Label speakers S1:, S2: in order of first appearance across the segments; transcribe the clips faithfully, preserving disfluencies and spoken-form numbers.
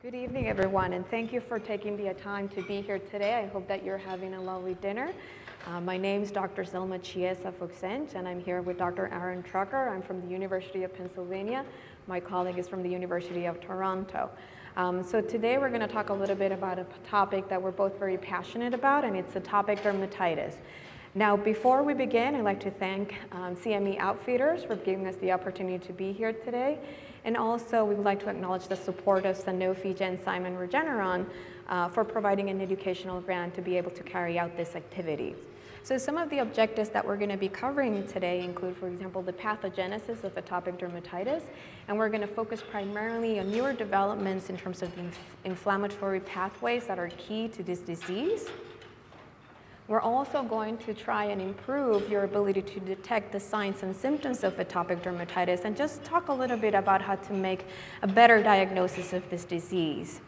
S1: Good evening, everyone, and thank you for taking the time to be here today. I hope that you're having a lovely dinner. Uh, my name is Doctor Zelma Chiesa-Fuxent, and I'm here with Doctor Aaron Trucker. I'm from the University of Pennsylvania. My colleague is from the University of Toronto. Um, so today we're going to talk a little bit about a topic that we're both very passionate about, and it's atopic dermatitis. Now, before we begin, I'd like to thank um, C M E Outfitters for giving us the opportunity to be here today. And also, we would like to acknowledge the support of Sanofi Genzyme and Regeneron uh, for providing an educational grant to be able to carry out this activity. So some of the objectives that we're going to be covering today include, for example, the pathogenesis of atopic dermatitis, and we're going to focus primarily on newer developments in terms of inf inflammatory pathways that are key to this disease. We're also going to try and improve your ability to detect the signs and symptoms of atopic dermatitis and just talk a little bit about how to make a better diagnosis of this disease.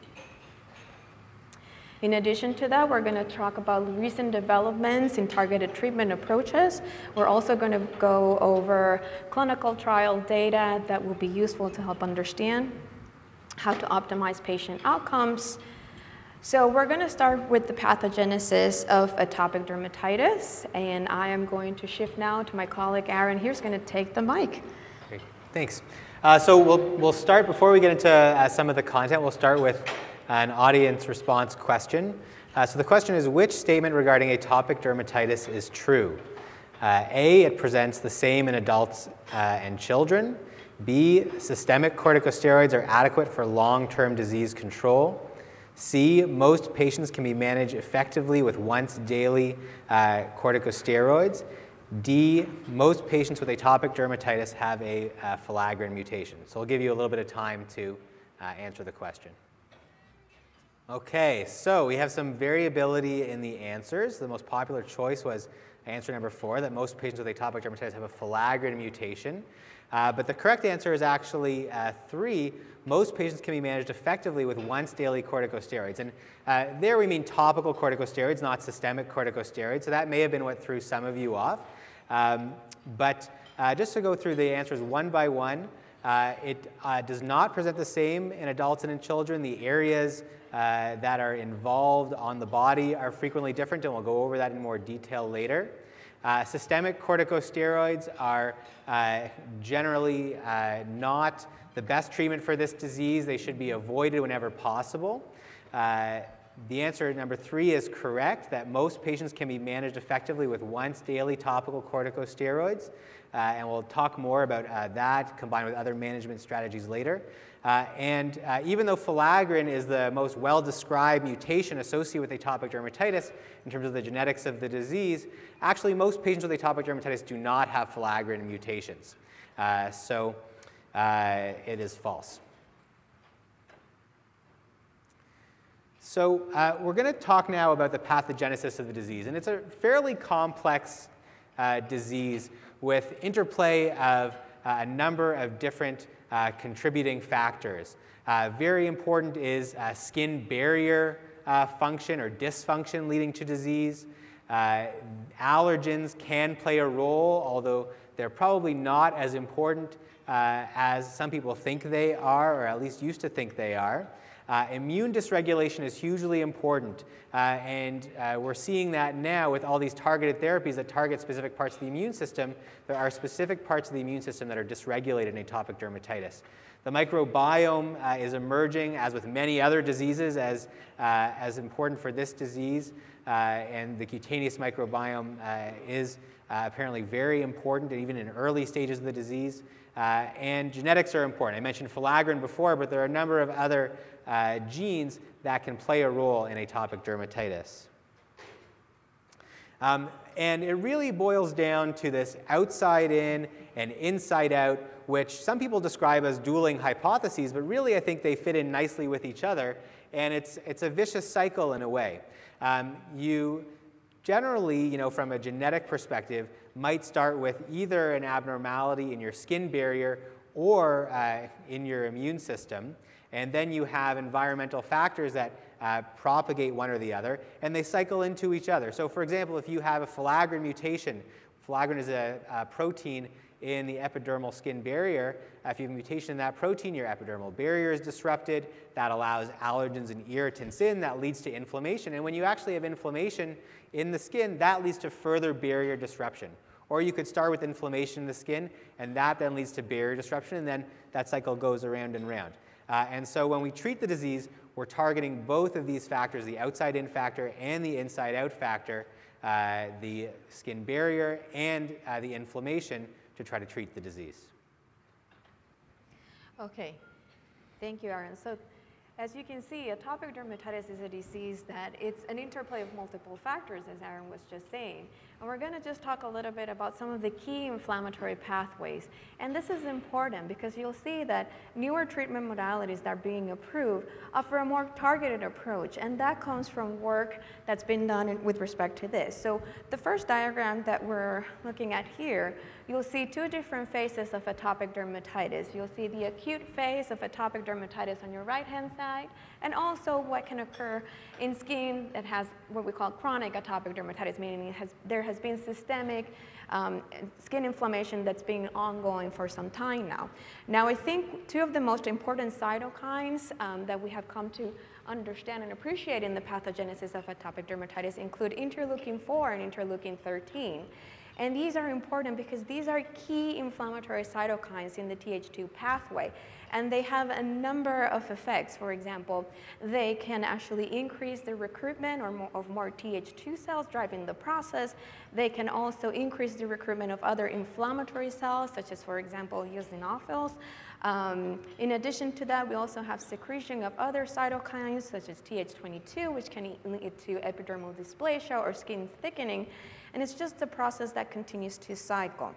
S1: In addition to that, we're going to talk about recent developments in targeted treatment approaches. We're also going to go over clinical trial data that will be useful to help understand how to optimize patient outcomes. So we're going to start with the pathogenesis of atopic dermatitis, and I am going to shift now to my colleague Aaron. He's going to take the mic.
S2: Great, thanks. Uh, so we'll, we'll start, before we get into uh, some of the content, we'll start with an audience response question. Uh, so the question is, which statement regarding atopic dermatitis is true? Uh, A, it presents the same in adults uh, and children. B, systemic corticosteroids are adequate for long-term disease control. C, most patients can be managed effectively with once daily uh, corticosteroids. D, most patients with atopic dermatitis have a uh, filaggrin mutation. So I'll give you a little bit of time to uh, answer the question. Okay, so we have some variability in the answers. The most popular choice was answer number four, that most patients with atopic dermatitis have a filaggrin mutation. Uh, but the correct answer is actually uh, three. Most patients can be managed effectively with once daily corticosteroids. And uh, there we mean topical corticosteroids, not systemic corticosteroids. So that may have been what threw some of you off. Um, but uh, just to go through the answers one by one, uh, it uh, does not present the same in adults and in children. The areas uh, that are involved on the body are frequently different, and we'll go over that in more detail later. Uh, systemic corticosteroids are uh, generally uh, not the best treatment for this disease. They should be avoided whenever possible. Uh, the answer number three is correct, that most patients can be managed effectively with once daily topical corticosteroids. Uh, and we'll talk more about uh, that combined with other management strategies later. Uh, and uh, even though filaggrin is the most well-described mutation associated with atopic dermatitis in terms of the genetics of the disease, actually most patients with atopic dermatitis do not have filaggrin mutations. Uh, so uh, it is false. So uh, we're going to talk now about the pathogenesis of the disease. And it's a fairly complex uh, disease with interplay of uh, a number of different uh, contributing factors. Uh, very important is uh, skin barrier uh, function or dysfunction leading to disease. Uh, allergens can play a role, although they're probably not as important uh, as some people think they are, or at least used to think they are. Uh, immune dysregulation is hugely important, uh, and uh, we're seeing that now with all these targeted therapies that target specific parts of the immune system. There are specific parts of the immune system that are dysregulated in atopic dermatitis. The microbiome uh, is emerging, as with many other diseases, as, uh, as important for this disease, uh, and the cutaneous microbiome uh, is uh, apparently very important, even in early stages of the disease. Uh, and genetics are important. I mentioned filaggrin before, but there are a number of other uh, genes that can play a role in atopic dermatitis. Um, and it really boils down to this outside in and inside out, which some people describe as dueling hypotheses, but really I think they fit in nicely with each other. And it's, it's a vicious cycle in a way. Um, you generally, you know, from a genetic perspective, might start with either an abnormality in your skin barrier or uh, in your immune system. And then you have environmental factors that uh, propagate one or the other, and they cycle into each other. So for example, if you have a filaggrin mutation, filaggrin is a, a protein in the epidermal skin barrier. If you have a mutation in that protein, your epidermal barrier is disrupted. That allows allergens and irritants in. That leads to inflammation. And when you actually have inflammation in the skin, that leads to further barrier disruption. Or you could start with inflammation in the skin, and that then leads to barrier disruption, and then that cycle goes around and round. Uh, and so when we treat the disease, we're targeting both of these factors, the outside-in factor and the inside-out factor, uh, the skin barrier and uh, the inflammation, to try to treat the disease.
S1: Okay, thank you, Aaron. So, as you can see, atopic dermatitis is a disease that it's an interplay of multiple factors, as Aaron was just saying. And we're going to just talk a little bit about some of the key inflammatory pathways. And this is important because you'll see that newer treatment modalities that are being approved offer a more targeted approach, and that comes from work that's been done in, with respect to this. So the first diagram that we're looking at here, you'll see two different phases of atopic dermatitis. You'll see the acute phase of atopic dermatitis on your right-hand side, and also what can occur in skin that has what we call chronic atopic dermatitis, meaning it has, there has been systemic um, skin inflammation that's been ongoing for some time now. Now, I think two of the most important cytokines um, that we have come to understand and appreciate in the pathogenesis of atopic dermatitis include interleukin four and interleukin thirteen. And these are important because these are key inflammatory cytokines in the T H two pathway. And they have a number of effects. For example, they can actually increase the recruitment or more, of more T H two cells, driving the process. They can also increase the recruitment of other inflammatory cells, such as, for example, eosinophils. Um, in addition to that, we also have secretion of other cytokines, such as T H twenty-two, which can lead to epidermal dysplasia or skin thickening. And it's just a process that continues to cycle.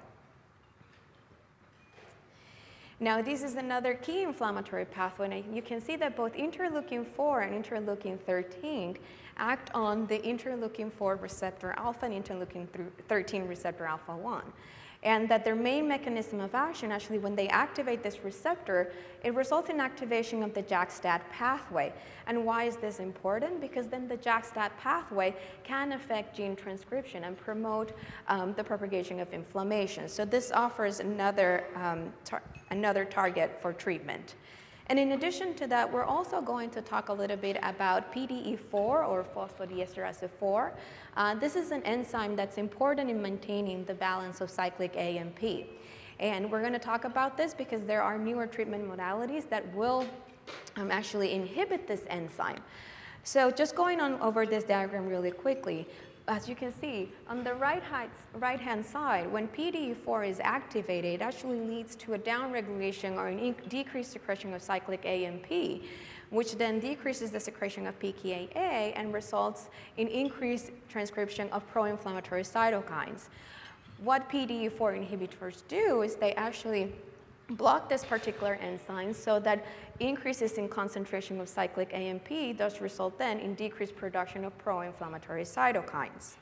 S1: Now, this is another key inflammatory pathway, and you can see that both interleukin four and interleukin thirteen act on the interleukin four receptor alpha and interleukin thirteen receptor alpha one. And that their main mechanism of action, actually, when they activate this receptor, it results in activation of the JAK-STAT pathway. And why is this important? Because then the JAK-STAT pathway can affect gene transcription and promote um, the propagation of inflammation. So this offers another, um, tar another target for treatment. And in addition to that, we're also going to talk a little bit about P D E four, or phosphodiesterase four. Uh, this is an enzyme that's important in maintaining the balance of cyclic A M P. And we're going to talk about this because there are newer treatment modalities that will um, actually inhibit this enzyme. So just going on over this diagram really quickly, as you can see, on the right-hand right-hand side, when P D E four is activated, it actually leads to a downregulation or an decreased secretion of cyclic A M P, which then decreases the secretion of P K A and results in increased transcription of pro-inflammatory cytokines. What P D E four inhibitors do is they actually block this particular enzyme so that increases in concentration of cyclic A M P does result then in decreased production of pro-inflammatory cytokines.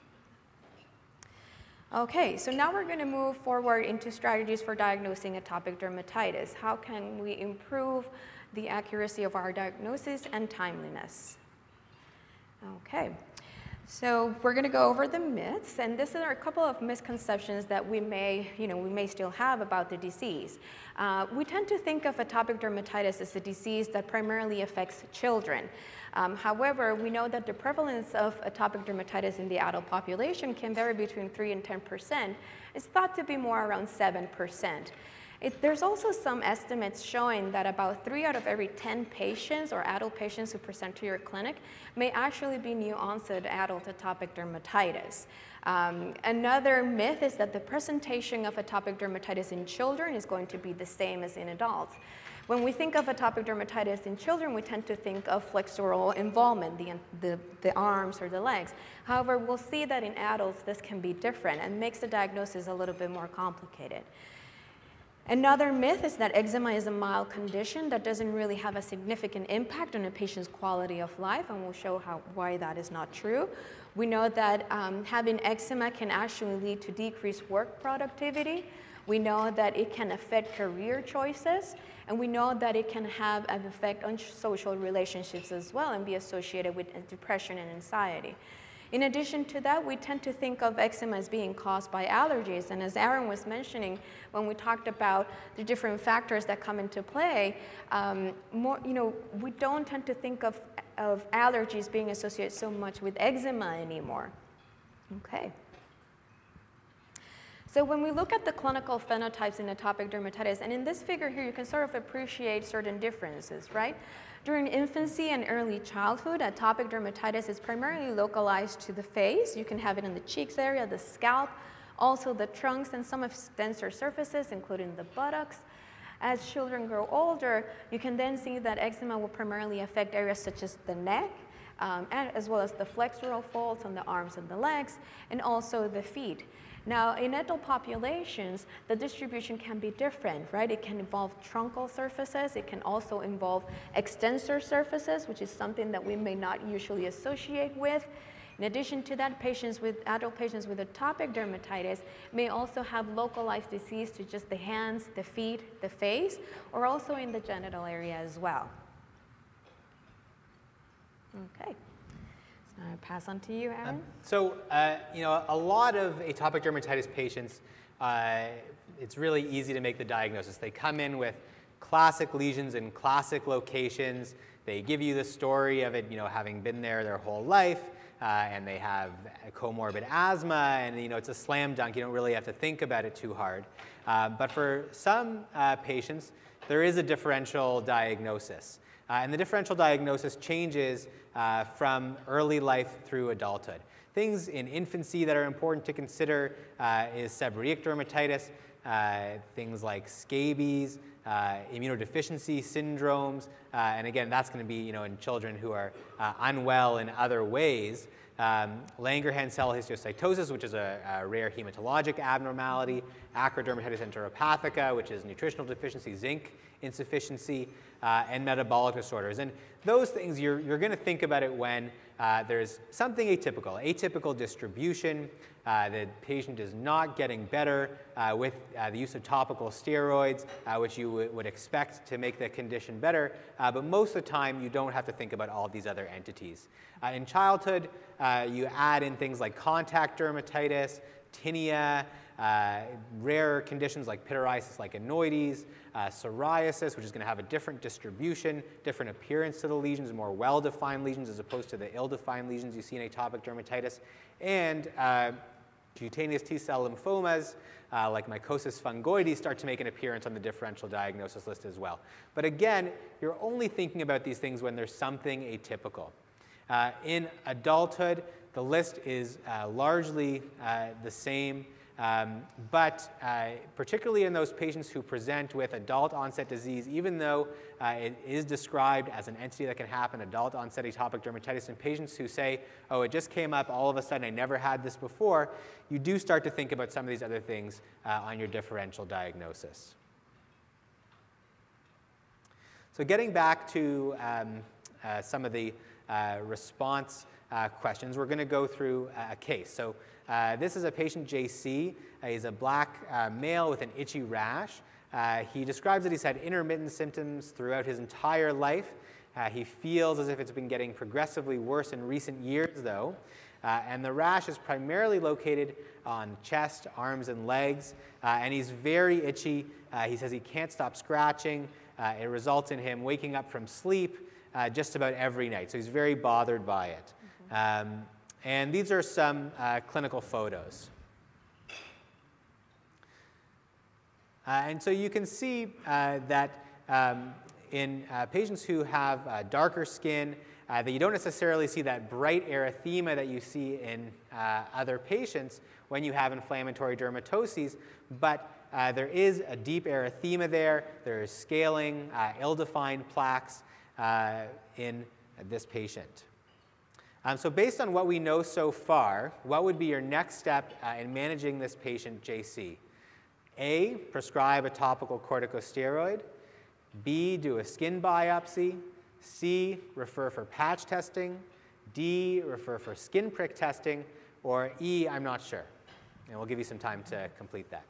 S1: Okay, so now we're going to move forward into strategies for diagnosing atopic dermatitis. How can we improve the accuracy of our diagnosis and timeliness? Okay. So we're going to go over the myths, and this are a couple of misconceptions that we may, you know, we may still have about the disease. Uh, we tend to think of atopic dermatitis as a disease that primarily affects children. Um, however, we know that the prevalence of atopic dermatitis in the adult population can vary between three and ten percent. It's thought to be more around seven percent. It, there's also some estimates showing that about three out of every ten patients or adult patients who present to your clinic may actually be new onset adult atopic dermatitis. Um, another myth is that the presentation of atopic dermatitis in children is going to be the same as in adults. When we think of atopic dermatitis in children, we tend to think of flexural involvement, the, the, the arms or the legs. However, we'll see that in adults this can be different and makes the diagnosis a little bit more complicated. Another myth is that eczema is a mild condition that doesn't really have a significant impact on a patient's quality of life, and we'll show how, why that is not true. We know that um, having eczema can actually lead to decreased work productivity. We know that it can affect career choices, and we know that it can have an effect on social relationships as well and be associated with depression and anxiety. In addition to that, we tend to think of eczema as being caused by allergies. And as Aaron was mentioning, when we talked about the different factors that come into play, um, more, you know, we don't tend to think of, of allergies being associated so much with eczema anymore. Okay. So when we look at the clinical phenotypes in atopic dermatitis, and in this figure here, you can sort of appreciate certain differences, right? During infancy and early childhood, atopic dermatitis is primarily localized to the face. You can have it in the cheeks area, the scalp, also the trunks and some of denser surfaces, including the buttocks. As children grow older, you can then see that eczema will primarily affect areas such as the neck, um, and as well as the flexural folds on the arms and the legs, and also the feet. Now, in adult populations, the distribution can be different, right? It can involve truncal surfaces. It can also involve extensor surfaces, which is something that we may not usually associate with. In addition to that, patients with, adult patients with atopic dermatitis may also have localized disease to just the hands, the feet, the face, or also in the genital area as well. Okay. I'll pass on to you, Aaron.
S2: Um, so, uh, you know, a lot of atopic dermatitis patients, uh, it's really easy to make the diagnosis. They come in with classic lesions in classic locations. They give you the story of it, you know, having been there their whole life, uh, and they have comorbid asthma, and, you know, it's a slam dunk. You don't really have to think about it too hard. Uh, but for some uh, patients, there is a differential diagnosis. Uh, and the differential diagnosis changes uh, from early life through adulthood. Things in infancy that are important to consider uh, is seborrheic dermatitis, uh, things like scabies, uh, immunodeficiency syndromes, uh, and again, that's going to be, you know, in children who are uh, unwell in other ways. Um, Langerhans cell histiocytosis, which is a, a rare hematologic abnormality, acrodermatitis enteropathica, which is nutritional deficiency, zinc insufficiency, uh, and metabolic disorders. And those things, you're, you're going to think about it when uh, there's something atypical, atypical distribution, uh, the patient is not getting better uh, with uh, the use of topical steroids, uh, which you would expect to make the condition better, uh, but most of the time you don't have to think about all these other entities. Uh, in childhood, uh, you add in things like contact dermatitis, tinea, uh, rare conditions like pityriasis lichenoides, uh, psoriasis, which is going to have a different distribution, different appearance to the lesions, more well-defined lesions as opposed to the ill-defined lesions you see in atopic dermatitis, and uh, cutaneous T-cell lymphomas uh, like mycosis fungoides start to make an appearance on the differential diagnosis list as well. But again, you're only thinking about these things when there's something atypical. Uh, in adulthood, the list is uh, largely uh, the same, um, but uh, particularly in those patients who present with adult onset disease, even though uh, it is described as an entity that can happen, adult onset atopic dermatitis, in patients who say, oh, it just came up all of a sudden, I never had this before, you do start to think about some of these other things uh, on your differential diagnosis. So getting back to um, uh, some of the uh, response uh, questions, we're going to go through a case. So uh, this is a patient, J C. Uh, he's a black uh, male with an itchy rash. Uh, he describes that he's had intermittent symptoms throughout his entire life. Uh, he feels as if it's been getting progressively worse in recent years, though. Uh, and the rash is primarily located on chest, arms, and legs. Uh, and he's very itchy. Uh, he says he can't stop scratching. Uh, it results in him waking up from sleep uh, just about every night. So he's very bothered by it. Mm-hmm. um, and these are some uh, clinical photos. Uh, and so you can see uh, that um, in uh, patients who have uh, darker skin, uh, that you don't necessarily see that bright erythema that you see in uh, other patients when you have inflammatory dermatoses, but uh, there is a deep erythema there. There is scaling, uh, ill-defined plaques uh, in this patient. Um, so based on what we know so far, what would be your next step uh, in managing this patient, J C? A, prescribe a topical corticosteroid. B, do a skin biopsy. C, refer for patch testing. D, refer for skin prick testing. Or E, I'm not sure. And we'll give you some time to complete that.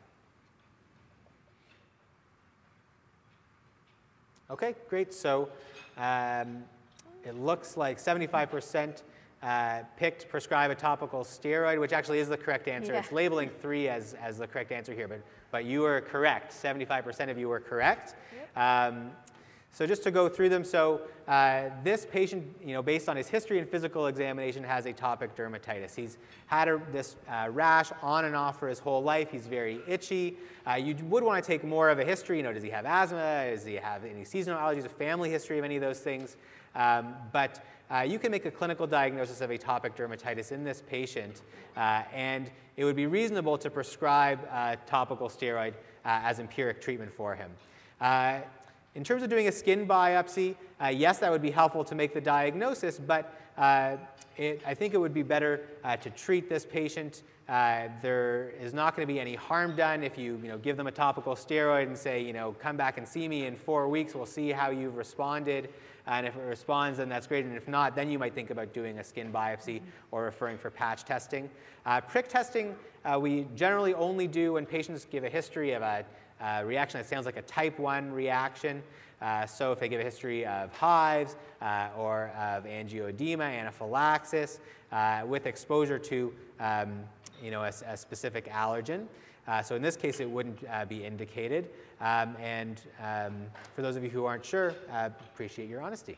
S2: Okay, great. So um, it looks like seventy-five percent uh, picked prescribe a topical steroid, which actually is the correct answer.
S1: Yeah.
S2: It's labeling three as, as the correct answer here, but, but you were correct. seventy-five percent of you were correct.
S1: Yep.
S2: Um, so just to go through them, so uh, this patient, you know, based on his history and physical examination, has atopic dermatitis. He's had a, this uh, rash on and off for his whole life. He's very itchy. Uh, you would want to take more of a history. You know, does he have asthma? Does he have any seasonal allergies? A family history of any of those things? Um, but uh, you can make a clinical diagnosis of atopic dermatitis in this patient, uh, and it would be reasonable to prescribe a topical steroid uh, as empiric treatment for him. Uh, In terms of doing a skin biopsy, uh, yes, that would be helpful to make the diagnosis, but uh, it, I think it would be better uh, to treat this patient. Uh, there is not going to be any harm done if you, you know, give them a topical steroid and say, you know, come back and see me in four weeks. We'll see how you've responded. And if it responds, then that's great. And if not, then you might think about doing a skin biopsy or referring for patch testing. Uh, prick testing, uh, we generally only do when patients give a history of a Uh, reaction that sounds like a type one reaction. Uh, so if they give a history of hives uh, or of angioedema, anaphylaxis, uh, with exposure to um, you know, a, a specific allergen. Uh, so in this case, it wouldn't uh, be indicated. Um, and um, for those of you who aren't sure, uh, appreciate your honesty.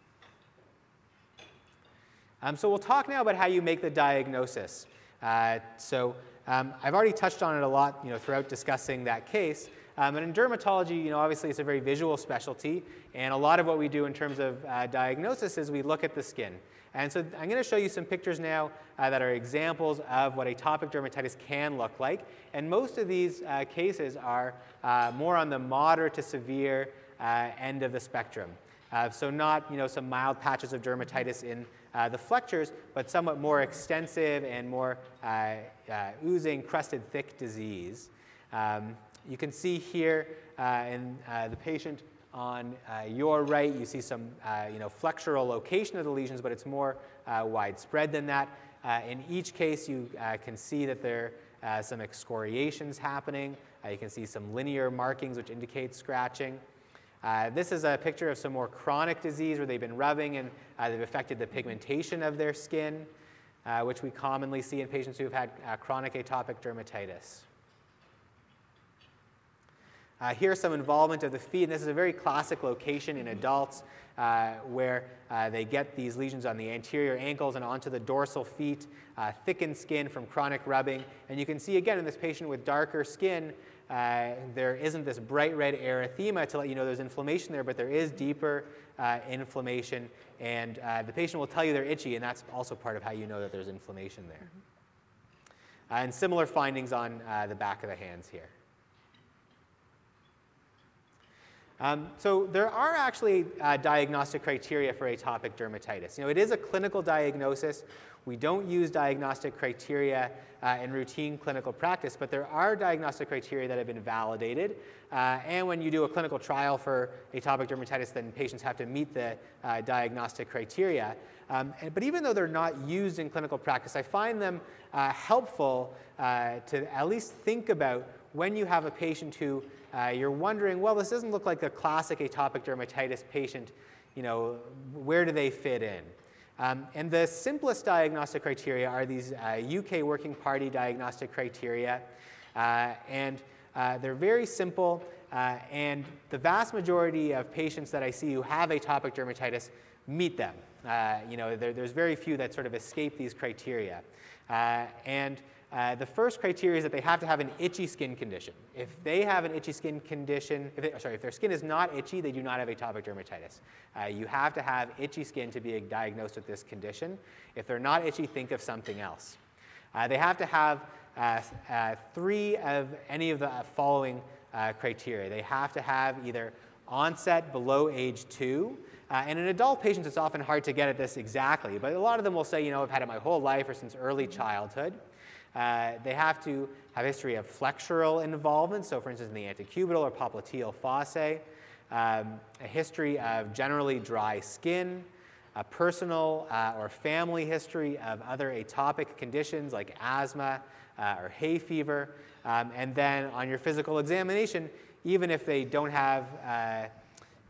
S2: Um, so we'll talk now about how you make the diagnosis. Uh, so Um, I've already touched on it a lot, you know, throughout discussing that case. Um, and in dermatology, you know, obviously it's a very visual specialty, and a lot of what we do in terms of uh, diagnosis is we look at the skin. And so I'm going to show you some pictures now uh, that are examples of what atopic dermatitis can look like. And most of these uh, cases are uh, more on the moderate to severe uh, end of the spectrum. Uh, so not, you know, some mild patches of dermatitis in uh, the flexures, but somewhat more extensive and more uh, uh, oozing, crusted, thick disease. Um, you can see here uh, in uh, the patient on uh, your right, you see some, uh, you know, flexural location of the lesions, but it's more uh, widespread than that. Uh, in each case, you uh, can see that there are uh, some excoriations happening. Uh, you can see some linear markings, which indicate scratching. Uh, this is a picture of some more chronic disease where they've been rubbing and uh, they've affected the pigmentation of their skin, uh, which we commonly see in patients who have had uh, chronic atopic dermatitis. Uh, here's some involvement of the feet, and this is a very classic location in adults uh, where uh, they get these lesions on the anterior ankles and onto the dorsal feet, uh, thickened skin from chronic rubbing. And you can see again in this patient with darker skin, Uh, there isn't this bright red erythema to let you know there's inflammation there, but there is deeper uh, inflammation, and uh, the patient will tell you they're itchy, and that's also part of how you know that there's inflammation there. Uh, and similar findings on uh, the back of the hands here. Um, so there are actually uh, diagnostic criteria for atopic dermatitis. You know, it is a clinical diagnosis. We don't use diagnostic criteria uh, in routine clinical practice, but there are diagnostic criteria that have been validated. Uh, and when you do a clinical trial for atopic dermatitis, then patients have to meet the uh, diagnostic criteria. Um, and, but even though they're not used in clinical practice, I find them uh, helpful uh, to at least think about when you have a patient who uh, you're wondering, well, this doesn't look like a classic atopic dermatitis patient, you know, where do they fit in? Um, and the simplest diagnostic criteria are these uh, U K Working Party diagnostic criteria. Uh, and uh, they're very simple. Uh, and the vast majority of patients that I see who have atopic dermatitis meet them. Uh, you know, there, there's very few that sort of escape these criteria. Uh, and uh, the first criteria is that they have to have an itchy skin condition. If they have an itchy skin condition, if they, sorry, if their skin is not itchy, they do not have atopic dermatitis. Uh, you have to have itchy skin to be diagnosed with this condition. If they're not itchy, think of something else. Uh, they have to have uh, uh, three of any of the following uh, criteria. They have to have either onset below age two. Uh, and in adult patients, it's often hard to get at this exactly, but a lot of them will say, you know, I've had it my whole life or since early childhood. Uh, they have to have a history of flexural involvement, so for instance, in the antecubital or popliteal fossae, um, a history of generally dry skin, a personal uh, or family history of other atopic conditions like asthma uh, or hay fever, um, and then on your physical examination, even if they don't have uh,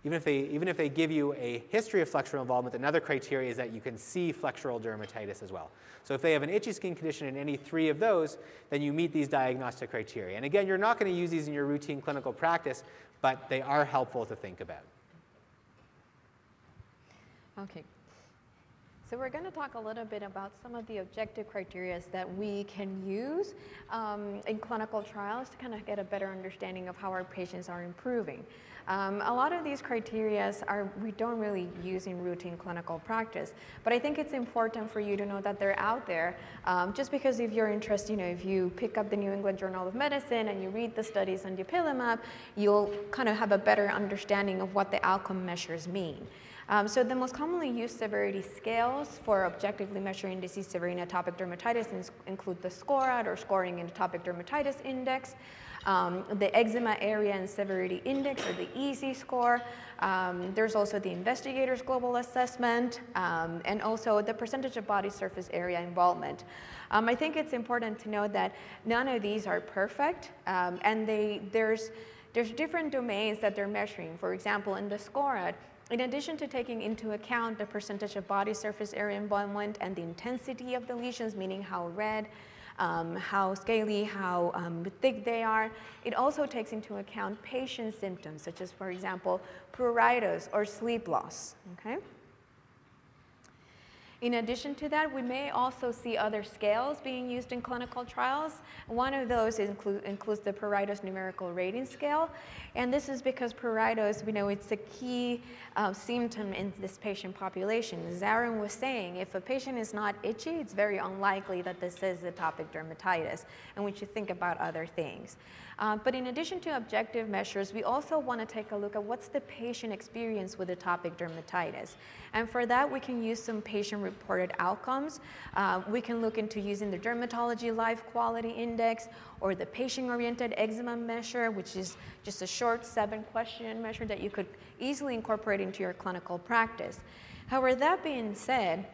S2: even if they, even if they give you a history of flexural involvement, another criteria is that you can see flexural dermatitis as well. So if they have an itchy skin condition in any three of those, then you meet these diagnostic criteria. And again, you're not going to use these in your routine clinical practice, but they are helpful to think about.
S1: Okay. So we're going to talk a little bit about some of the objective criteria that we can use um, in clinical trials to kind of get a better understanding of how our patients are improving. Um, a lot of these criteria are we don't really use in routine clinical practice, but I think it's important for you to know that they're out there. Um, just because if you're interested, you know, if you pick up the New England Journal of Medicine and you read the studies on dupilumab, you'll kind of have a better understanding of what the outcome measures mean. Um, so the most commonly used severity scales for objectively measuring disease severity in atopic dermatitis include the SCORAD, or Scoring in Atopic Dermatitis Index, um, the Eczema Area and Severity Index, or the EASY score. Um, there's also the Investigator's Global Assessment, um, and also the percentage of body surface area involvement. Um, I think it's important to know that none of these are perfect, um, and they, there's, there's different domains that they're measuring. For example, in the SCORAD, in addition to taking into account the percentage of body surface area involvement and the intensity of the lesions, meaning how red, um, how scaly, how um, thick they are, it also takes into account patient symptoms, such as, for example, pruritus or sleep loss. Okay? In addition to that, we may also see other scales being used in clinical trials. One of those include, includes the pruritus numerical rating scale. And this is because pruritus, we know it's a key uh, symptom in this patient population. As Aaron was saying, if a patient is not itchy, it's very unlikely that this is atopic dermatitis, and we should think about other things. Uh, but in addition to objective measures, we also want to take a look at what's the patient experience with atopic dermatitis. And for that, we can use some patient-reported outcomes. Uh, we can look into using the Dermatology Life Quality Index or the Patient-Oriented Eczema Measure, which is just a short seven-question measure that you could easily incorporate into your clinical practice. However, that being said,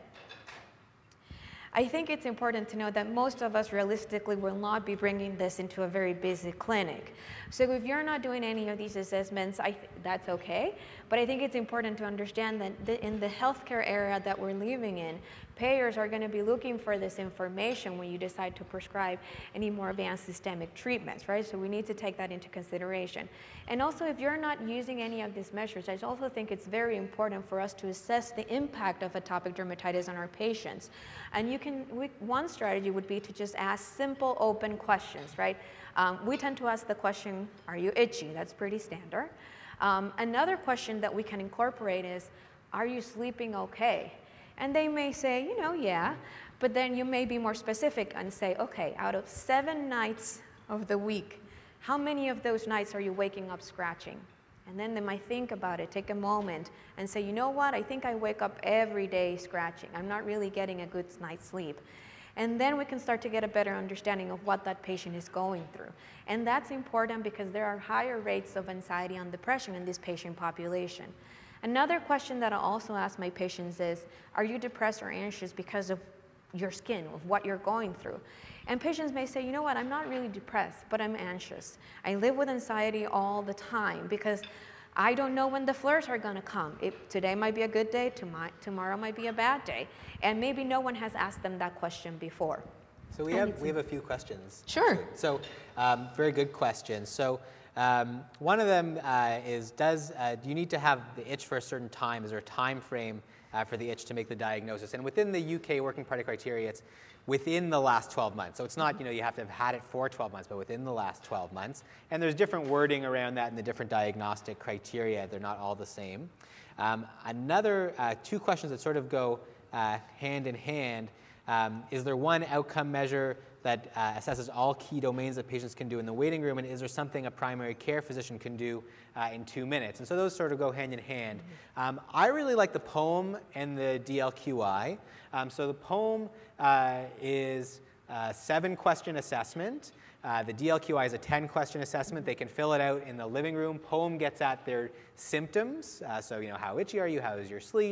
S1: I think it's important to know that most of us realistically will not be bringing this into a very busy clinic. So if you're not doing any of these assessments, I th that's okay. But I think it's important to understand that the, in the healthcare area that we're living in, payers are going to be looking for this information when you decide to prescribe any more advanced systemic treatments, right? So we need to take that into consideration. And also, if you're not using any of these measures, I also think it's very important for us to assess the impact of atopic dermatitis on our patients. And you can, we, one strategy would be to just ask simple, open questions, right? Um, we tend to ask the question, are you itchy? That's pretty standard. Um, another question that we can incorporate is, are you sleeping okay? And they may say, you know, yeah, but then you may be more specific and say, okay, out of seven nights of the week, how many of those nights are you waking up scratching? And then they might think about it, take a moment, and say, you know what, I think I wake up every day scratching. I'm not really getting a good night's sleep. And then we can start to get a better understanding of what that patient is going through. And that's important because there are higher rates of anxiety and depression in this patient population. Another question that I also ask my patients is, are you depressed or anxious because of your skin, of what you're going through? And patients may say, you know what, I'm not really depressed, but I'm anxious. I live with anxiety all the time because I don't know when the flares are going to come. It, today might be a good day, tomorrow, tomorrow might be a bad day. And maybe no one has asked them that question before.
S2: So we have, we have a few questions.
S1: Sure.
S2: Actually. So um, very good questions. So um, one of them uh, is, does, uh, do you need to have the itch for a certain time? Is there a time frame uh, for the itch to make the diagnosis? And within the U K Working Party criteria, it's within the last twelve months. So it's not, you know, you have to have had it for twelve months, but within the last twelve months. And there's different wording around that in the different diagnostic criteria. They're not all the same. Um, another uh, two questions that sort of go uh, hand in hand. Um, is there one outcome measure that uh, assesses all key domains that patients can do in the waiting room, and is there something a primary care physician can do uh, in two minutes? And so those sort of go hand in hand. Mm-hmm. um, I really like the POEM and the D L Q I. Um, so the POEM uh, is a seven question assessment. Uh, the D L Q I is a ten question assessment. They can fill it out in the living room. POEM gets at their symptoms. Uh, so, you know, how itchy are you? How is your sleep?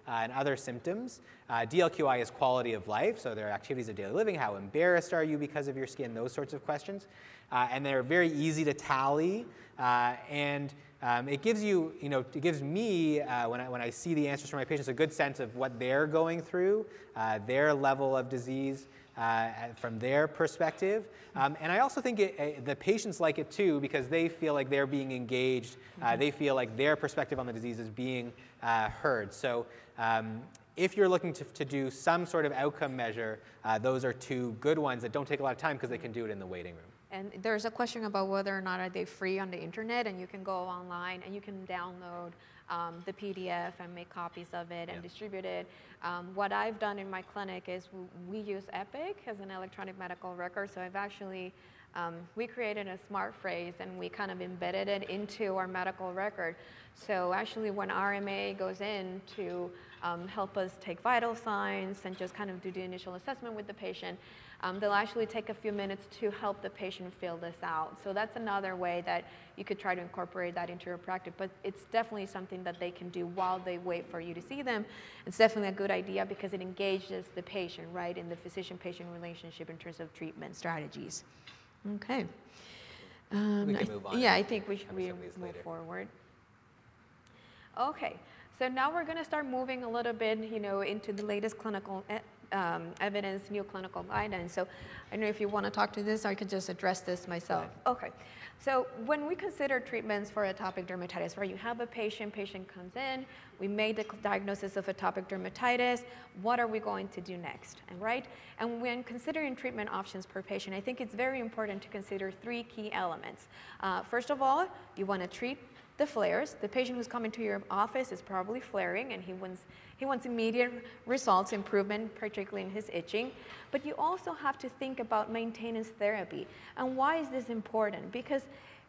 S2: uh, and other symptoms. Uh, D L Q I is quality of life, so their activities of daily living, how embarrassed are you because of your skin, those sorts of questions. Uh, and they're very easy to tally, uh, and um, it gives you, you know, it gives me, uh, when, I, when I see the answers from my patients, a good sense of what they're going through, uh, their level of disease, Uh, from their perspective. Um, and I also think it, uh, the patients like it too because they feel like they're being engaged. Uh, they feel like their perspective on the disease is being uh, heard. So um, if you're looking to, to do some sort of outcome measure, uh, those are two good ones that don't take a lot of time because they can do it in the waiting room.
S1: And there's a question about whether or not are they free on the internet, and you can go online and you can download um, the P D F and make copies of it and
S2: yeah.
S1: distribute it. Um, what I've done in my clinic is we use Epic as an electronic medical record, so I've actually, um, we created a smart phrase and we kind of embedded it into our medical record. So actually when R M A goes in to um, help us take vital signs and just kind of do the initial assessment with the patient, Um, they'll actually take a few minutes to help the patient fill this out. So that's another way that you could try to incorporate that into your practice, but it's definitely something that they can do while they wait for you to see them. It's definitely a good idea because it engages the patient, right, in the physician-patient relationship in terms of treatment strategies. Okay. Um,
S2: we can
S1: I,
S2: move on.
S1: Yeah, I think we should we move
S2: later.
S1: forward. Okay, so now we're going to start moving a little bit, you know, into the latest clinical e um, evidence, new clinical guidance. So I don't know if you want to talk to this, or I could just address this myself. Okay, so when we consider treatments for atopic dermatitis, where you have a patient, patient comes in, we made the diagnosis of atopic dermatitis, what are we going to do next, and right? And when considering treatment options per patient, I think it's very important to consider three key elements. Uh, first of all, you want to treat the flares. The patient who's coming to your office is probably flaring and he wants, he wants immediate results, improvement, particularly in his itching. But you also have to think about maintenance therapy. And why is this important? Because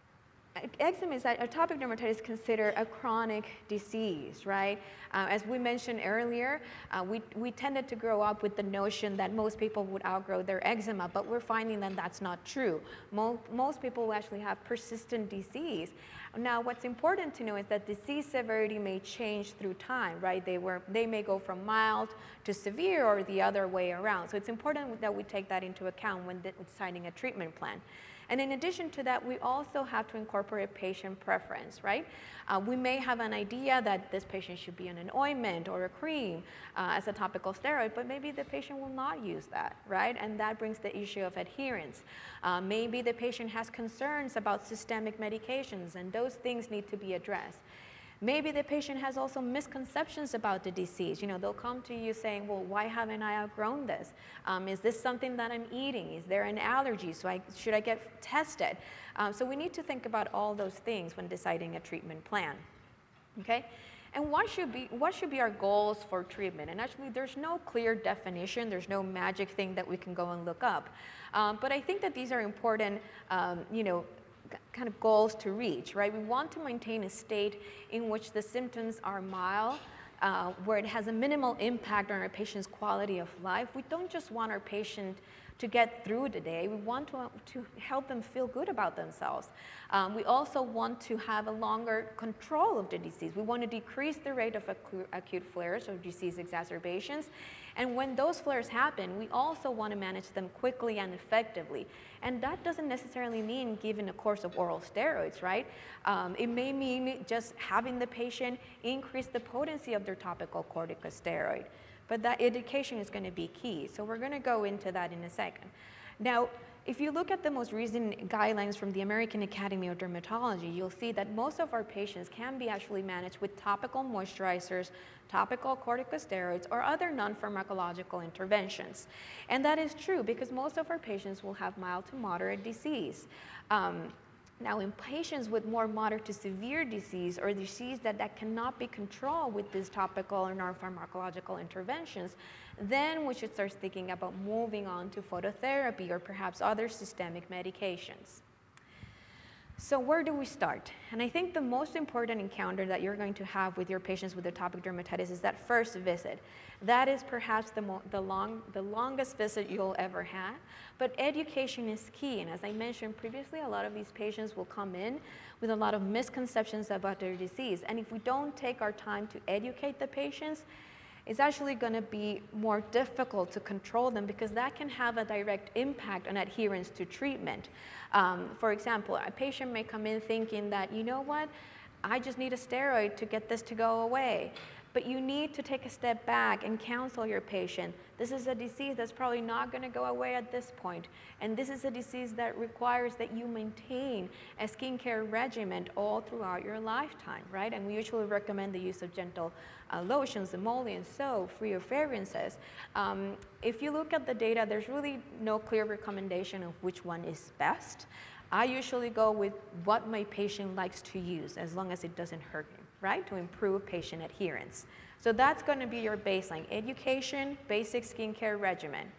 S1: eczema is that atopic dermatitis is considered a chronic disease, right? Uh, as we mentioned earlier, uh, we, we tended to grow up with the notion that most people would outgrow their eczema, but we're finding that that's not true. Mo most people actually have persistent disease. Now, what's important to know is that disease severity may change through time, right? They, were, they may go from mild to severe or the other way around. So it's important that we take that into account when deciding a treatment plan. And in addition to that, we also have to incorporate patient preference, right? Uh, we may have an idea that this patient should be on an ointment or a cream uh, as a topical steroid, but maybe the patient will not use that, right? And that brings the issue of adherence. Uh, maybe the patient has concerns about systemic medications, and those things need to be addressed. Maybe the patient has also misconceptions about the disease. You know, they'll come to you saying, well, why haven't I outgrown this? Um, is this something that I'm eating? Is there an allergy? So I, should I get tested? Um, so we need to think about all those things when deciding a treatment plan, okay? And what should be, what should be our goals for treatment? And actually, there's no clear definition. There's no magic thing that we can go and look up. Um, but I think that these are important, um, you know, kind of goals to reach, right? We want to maintain a state in which the symptoms are mild, uh, where it has a minimal impact on our patient's quality of life. We don't just want our patient to get through the day. We want to, to help them feel good about themselves. Um, we also want to have a longer control of the disease. We want to decrease the rate of acu acute flares or disease exacerbations. And when those flares happen, we also want to manage them quickly and effectively. And that doesn't necessarily mean giving a course of oral steroids, right? Um, it may mean just having the patient increase the potency of their topical corticosteroid. But that education is going to be key. So we're going to go into that in a second. Now, if you look at the most recent guidelines from the American Academy of Dermatology, you'll see that most of our patients can be actually managed with topical moisturizers, topical corticosteroids, or other non-pharmacological interventions. And that is true because most of our patients will have mild to moderate disease. Um, Now, in patients with more moderate to severe disease or disease that, that cannot be controlled with these topical or non-pharmacological interventions, then we should start thinking about moving on to phototherapy or perhaps other systemic medications. So where do we start? And I think the most important encounter that you're going to have with your patients with atopic dermatitis is that first visit. That is perhaps the, mo the, long, the longest visit you'll ever have, but education is key. And as I mentioned previously, a lot of these patients will come in with a lot of misconceptions about their disease. And if we don't take our time to educate the patients, it's actually going to be more difficult to control them because that can have a direct impact on adherence to treatment. Um, for example, a patient may come in thinking that, you know what, I just need a steroid to get this to go away. But you need to take a step back and counsel your patient. This is a disease that's probably not going to go away at this point. And this is a disease that requires that you maintain a skincare regimen all throughout your lifetime, right? And we usually recommend the use of gentle uh, lotions, emollients, soap, free of fragrances. Um, if you look at the data, there's really no clear recommendation of which one is best. I usually go with what my patient likes to use as long as it doesn't hurt him, right, to improve patient adherence. So that's going to be your baseline, education, basic skincare regimen.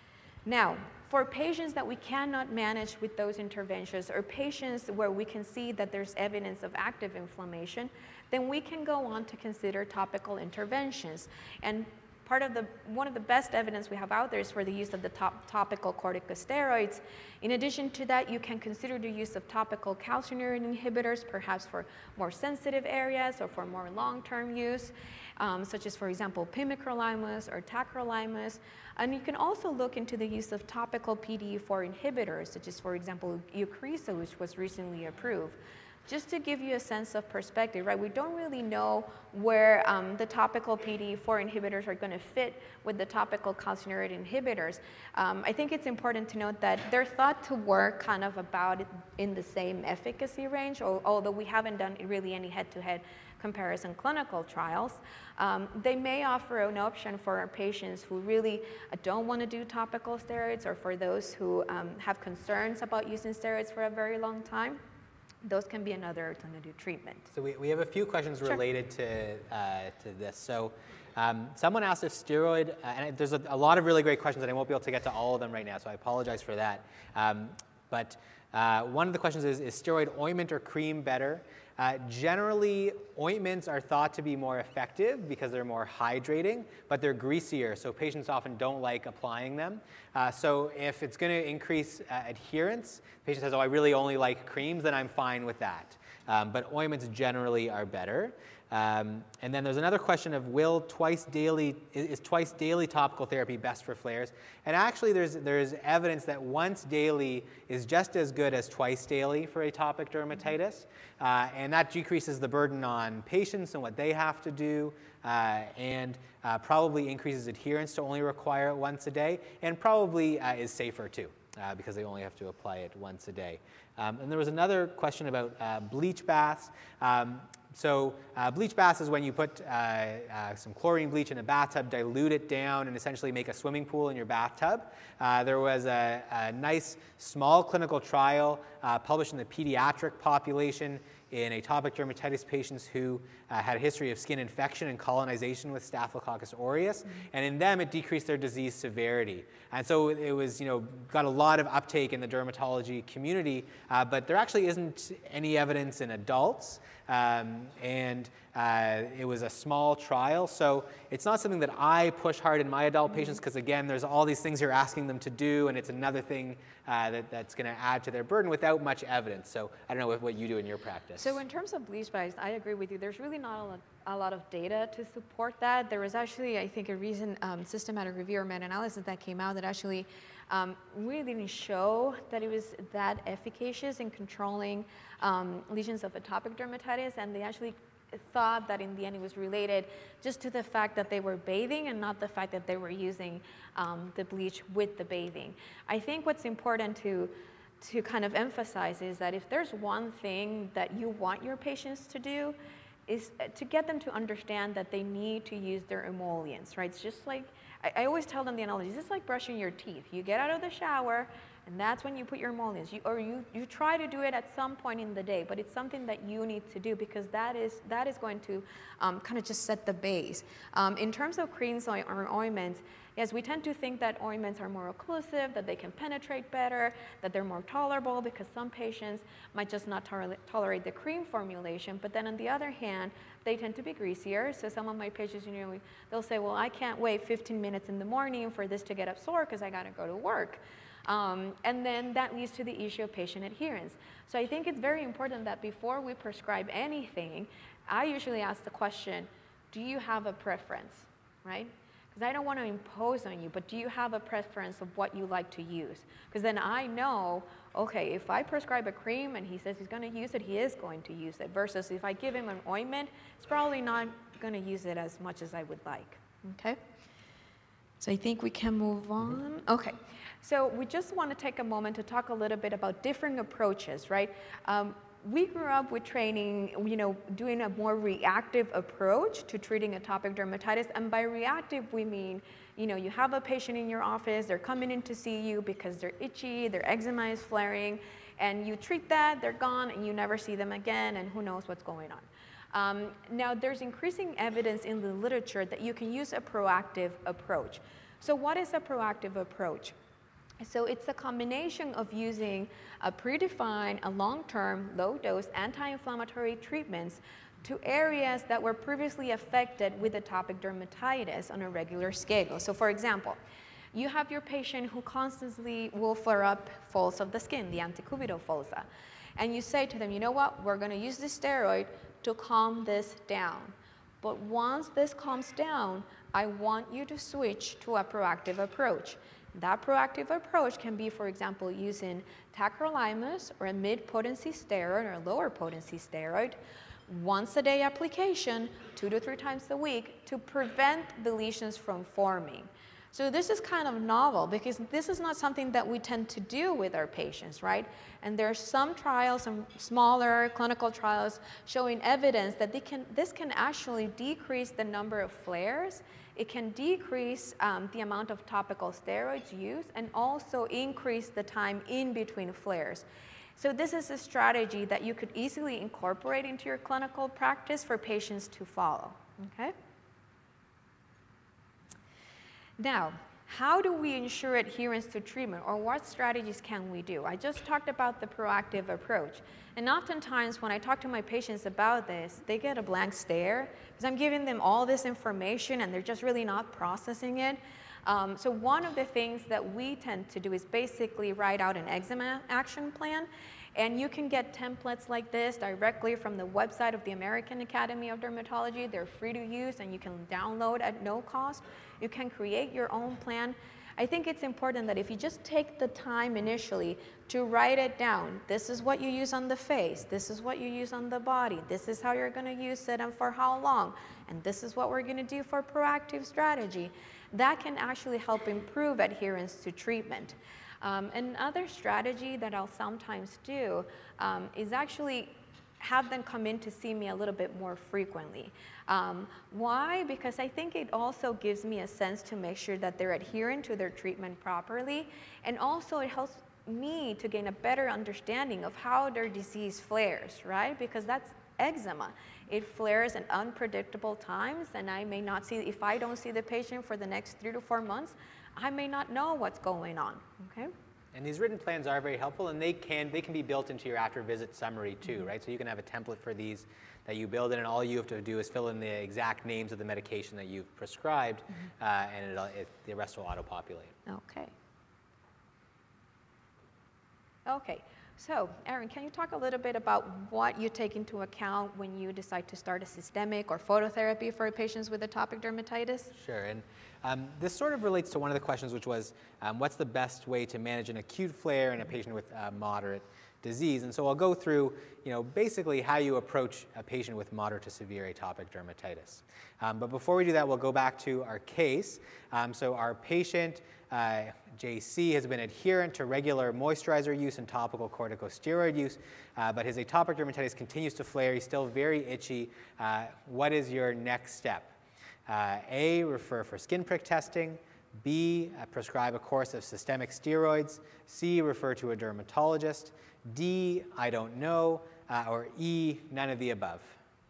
S1: Now, for patients that we cannot manage with those interventions or patients where we can see that there's evidence of active inflammation, then we can go on to consider topical interventions. And part of the, one of the best evidence we have out there is for the use of the top, topical corticosteroids. In addition to that, you can consider the use of topical calcineurin inhibitors, perhaps for more sensitive areas or for more long-term use, um, such as, for example, pimecrolimus or tacrolimus. And you can also look into the use of topical P D E four inhibitors, such as, for example, Eucrisa, which was recently approved. Just to give you a sense of perspective, right, we don't really know where um, the topical P D E four inhibitors are going to fit with the topical calcineurin inhibitors. Um, I think it's important to note that they're thought to work kind of about in the same efficacy range, although we haven't done really any head-to-head comparison clinical trials. Um, they may offer an option for our patients who really uh, don't want to do topical steroids, or for those who um, have concerns about using steroids for a very long time. Those can be another alternative treatment.
S2: So we, we have a few questions
S1: Sure.
S2: related to, uh, to this. So um, someone asked if steroid, uh, and there's a, a lot of really great questions and I won't be able to get to all of them right now, so I apologize for that. Um, but uh, one of the questions is, is steroid ointment or cream better? Uh, generally, ointments are thought to be more effective because they're more hydrating, but they're greasier, so patients often don't like applying them. Uh, so if it's going to increase uh, adherence, the patient says, oh, I really only like creams, then I'm fine with that. Um, but ointments generally are better. Um, and then there's another question of will twice daily, is, is twice daily topical therapy best for flares? And actually there's, there's evidence that once daily is just as good as twice daily for atopic dermatitis. Uh, and that decreases the burden on patients and what they have to do, uh, and uh, probably increases adherence to only require it once a day, and probably uh, is safer too, uh, because they only have to apply it once a day. Um, and there was another question about uh, bleach baths. Um, So uh, bleach baths is when you put uh, uh, some chlorine bleach in a bathtub, dilute it down, and essentially make a swimming pool in your bathtub. Uh, there was a, a nice small clinical trial uh, published in the pediatric population in atopic dermatitis patients who uh, had a history of skin infection and colonization with Staphylococcus aureus, mm-hmm. and in them it decreased their disease severity. And so it was, you know, got a lot of uptake in the dermatology community, uh, but there actually isn't any evidence in adults. Um, and uh, it was a small trial, so it's not something that I push hard in my adult patients, because again, there's all these things you're asking them to do, and it's another thing uh, that, that's going to add to their burden without much evidence. So I don't know what, what you do in your practice.
S1: So in terms of bleach baths, I agree with you. There's really not a lot, a lot of data to support that. There was actually, I think, a recent um, systematic review or meta-analysis that came out that actually um, really didn't show that it was that efficacious in controlling um, lesions of atopic dermatitis, and they actually thought that in the end it was related just to the fact that they were bathing and not the fact that they were using um, the bleach with the bathing. I think what's important to to kind of emphasize is that if there's one thing that you want your patients to do, is to get them to understand that they need to use their emollients, right? It's just like, I, I always tell them the analogy, it's like brushing your teeth. You get out of the shower, and that's when you put your emollients. You, or you, you try to do it at some point in the day, but it's something that you need to do, because that is, that is going to um, kind of just set the base. Um, in terms of creams or, or ointments, yes, we tend to think that ointments are more occlusive, that they can penetrate better, that they're more tolerable, because some patients might just not to tolerate the cream formulation. But then on the other hand, they tend to be greasier. So some of my patients, you know, they'll say, well, I can't wait fifteen minutes in the morning for this to get absorbed because I got to go to work. Um, and then that leads to the issue of patient adherence. So I think it's very important that before we prescribe anything, I usually ask the question, do you have a preference? right? Because I don't want to impose on you, but do you have a preference of what you like to use? Because then I know, okay, if I prescribe a cream and he says he's going to use it, he is going to use it, versus if I give him an ointment, he's probably not going to use it as much as I would like, okay? So I think we can move on. Okay, so we just want to take a moment to talk a little bit about different approaches, right? Um, we grew up with training, you know, doing a more reactive approach to treating atopic dermatitis, and by reactive we mean, you know, you have a patient in your office, they're coming in to see you because they're itchy, their eczema is flaring, and you treat that, they're gone, and you never see them again, and who knows what's going on. Um, now, there's increasing evidence in the literature that you can use a proactive approach. So what is a proactive approach? So it's a combination of using a predefined, a long-term, low-dose anti-inflammatory treatments to areas that were previously affected with atopic dermatitis on a regular schedule. So for example, you have your patient who constantly will flare up folds of the skin, the antecubital fossa, and you say to them, you know what, we're going to use this steroid to calm this down. But once this calms down, I want you to switch to a proactive approach. That proactive approach can be, for example, using tacrolimus or a mid-potency steroid or a lower potency steroid, once a day application, two to three times a week, to prevent the lesions from forming. So this is kind of novel because this is not something that we tend to do with our patients, right? And there are some trials, some smaller clinical trials showing evidence that they can, this can actually decrease the number of flares. It can decrease um, the amount of topical steroids used and also increase the time in between flares. So this is a strategy that you could easily incorporate into your clinical practice for patients to follow, okay? Now, how do we ensure adherence to treatment, or what strategies can we do? I just talked about the proactive approach. And oftentimes when I talk to my patients about this, they get a blank stare because I'm giving them all this information and they're just really not processing it. Um, so one of the things that we tend to do is basically write out an eczema action plan. And you can get templates like this directly from the website of the American Academy of Dermatology. They're free to use and you can download at no cost. You can create your own plan. I think it's important that if you just take the time initially to write it down, this is what you use on the face, this is what you use on the body, this is how you're going to use it and for how long, and this is what we're going to do for proactive strategy, that can actually help improve adherence to treatment. Um, another strategy that I'll sometimes do um, is actually have them come in to see me a little bit more frequently. Um, why? Because I think it also gives me a sense to make sure that they're adherent to their treatment properly, and also it helps me to gain a better understanding of how their disease flares, right? Because that's eczema. It flares at unpredictable times, and I may not see, if I don't see the patient for the next three to four months, I may not know what's going on, okay?
S2: And these written plans are very helpful, and they can, they can be built into your after visit summary too, mm-hmm. right? So you can have a template for these that you build in, and all you have to do is fill in the exact names of the medication that you've prescribed, mm-hmm. uh, and it'll, it, the rest will auto-populate.
S1: Okay. Okay, so Aaron, can you talk a little bit about what you take into account when you decide to start a systemic or phototherapy for patients with atopic dermatitis?
S2: Sure, and um, this sort of relates to one of the questions, which was, um, what's the best way to manage an acute flare in a patient with uh, moderate disease? And so I'll go through, you know, basically how you approach a patient with moderate to severe atopic dermatitis. Um, but before we do that, we'll go back to our case. Um, so our patient, uh, J C, has been adherent to regular moisturizer use and topical corticosteroid use, uh, but his atopic dermatitis continues to flare. He's still very itchy. Uh, what is your next step? Uh, A, refer for skin prick testing. B, uh, prescribe a course of systemic steroids. C, refer to a dermatologist. D, I don't know. Uh, or E, none of the above.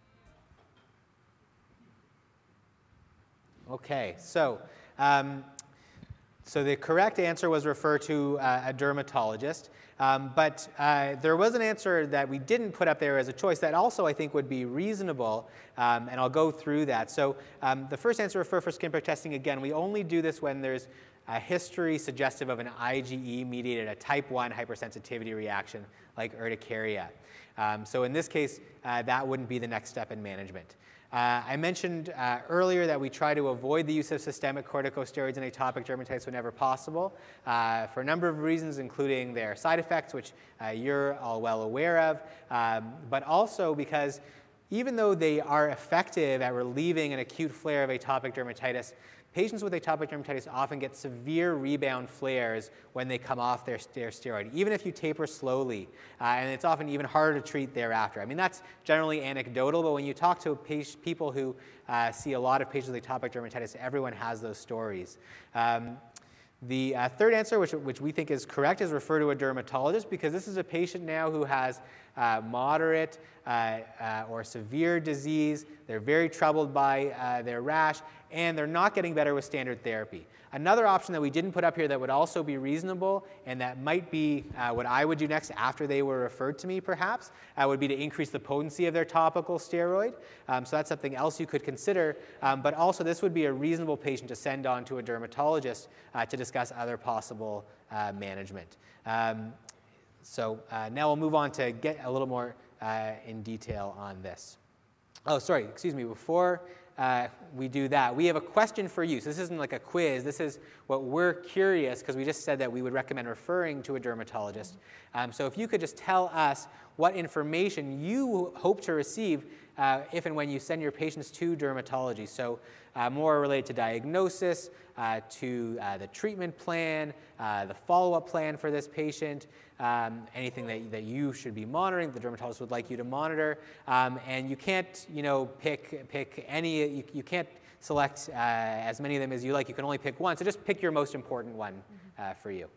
S2: Okay, so um, so the correct answer was refer to uh, a dermatologist, um, but uh, there was an answer that we didn't put up there as a choice that also I think would be reasonable, um, and I'll go through that. So um, the first answer, refer for skin prick testing. Again, we only do this when there's a history suggestive of an IgE mediated, a type one hypersensitivity reaction like urticaria. Um, so in this case, uh, that wouldn't be the next step in management. Uh, I mentioned uh, earlier that we try to avoid the use of systemic corticosteroids in atopic dermatitis whenever possible uh, for a number of reasons, including their side effects, which uh, you're all well aware of, um, but also because even though they are effective at relieving an acute flare of atopic dermatitis, patients with atopic dermatitis often get severe rebound flares when they come off their, their steroid, even if you taper slowly, uh, and it's often even harder to treat thereafter. I mean, that's generally anecdotal, but when you talk to people who uh, see a lot of patients with atopic dermatitis, everyone has those stories. Um, The uh, third answer, which, which we think is correct, is refer to a dermatologist, because this is a patient now who has uh, moderate uh, uh, or severe disease. They're very troubled by uh, their rash, and they're not getting better with standard therapy. Another option that we didn't put up here that would also be reasonable, and that might be uh, what I would do next after they were referred to me perhaps, uh, would be to increase the potency of their topical steroid. Um, so that's something else you could consider. Um, but also this would be a reasonable patient to send on to a dermatologist uh, to discuss other possible uh, management. Um, so uh, now we'll move on to get a little more uh, in detail on this. Oh, sorry, excuse me, before Uh, we do that, we have a question for you. So this isn't like a quiz. This is what we're curious, because we just said that we would recommend referring to a dermatologist. Um, so if you could just tell us what information you hope to receive uh, if and when you send your patients to dermatology. So uh, more related to diagnosis, uh, to uh, the treatment plan, uh, the follow-up plan for this patient, um, anything that, that you should be monitoring, the dermatologist would like you to monitor. Um, and you can't, you know, pick, pick any, you, you can't select uh, as many of them as you like. You can only pick one. So just pick your most important one uh, for you.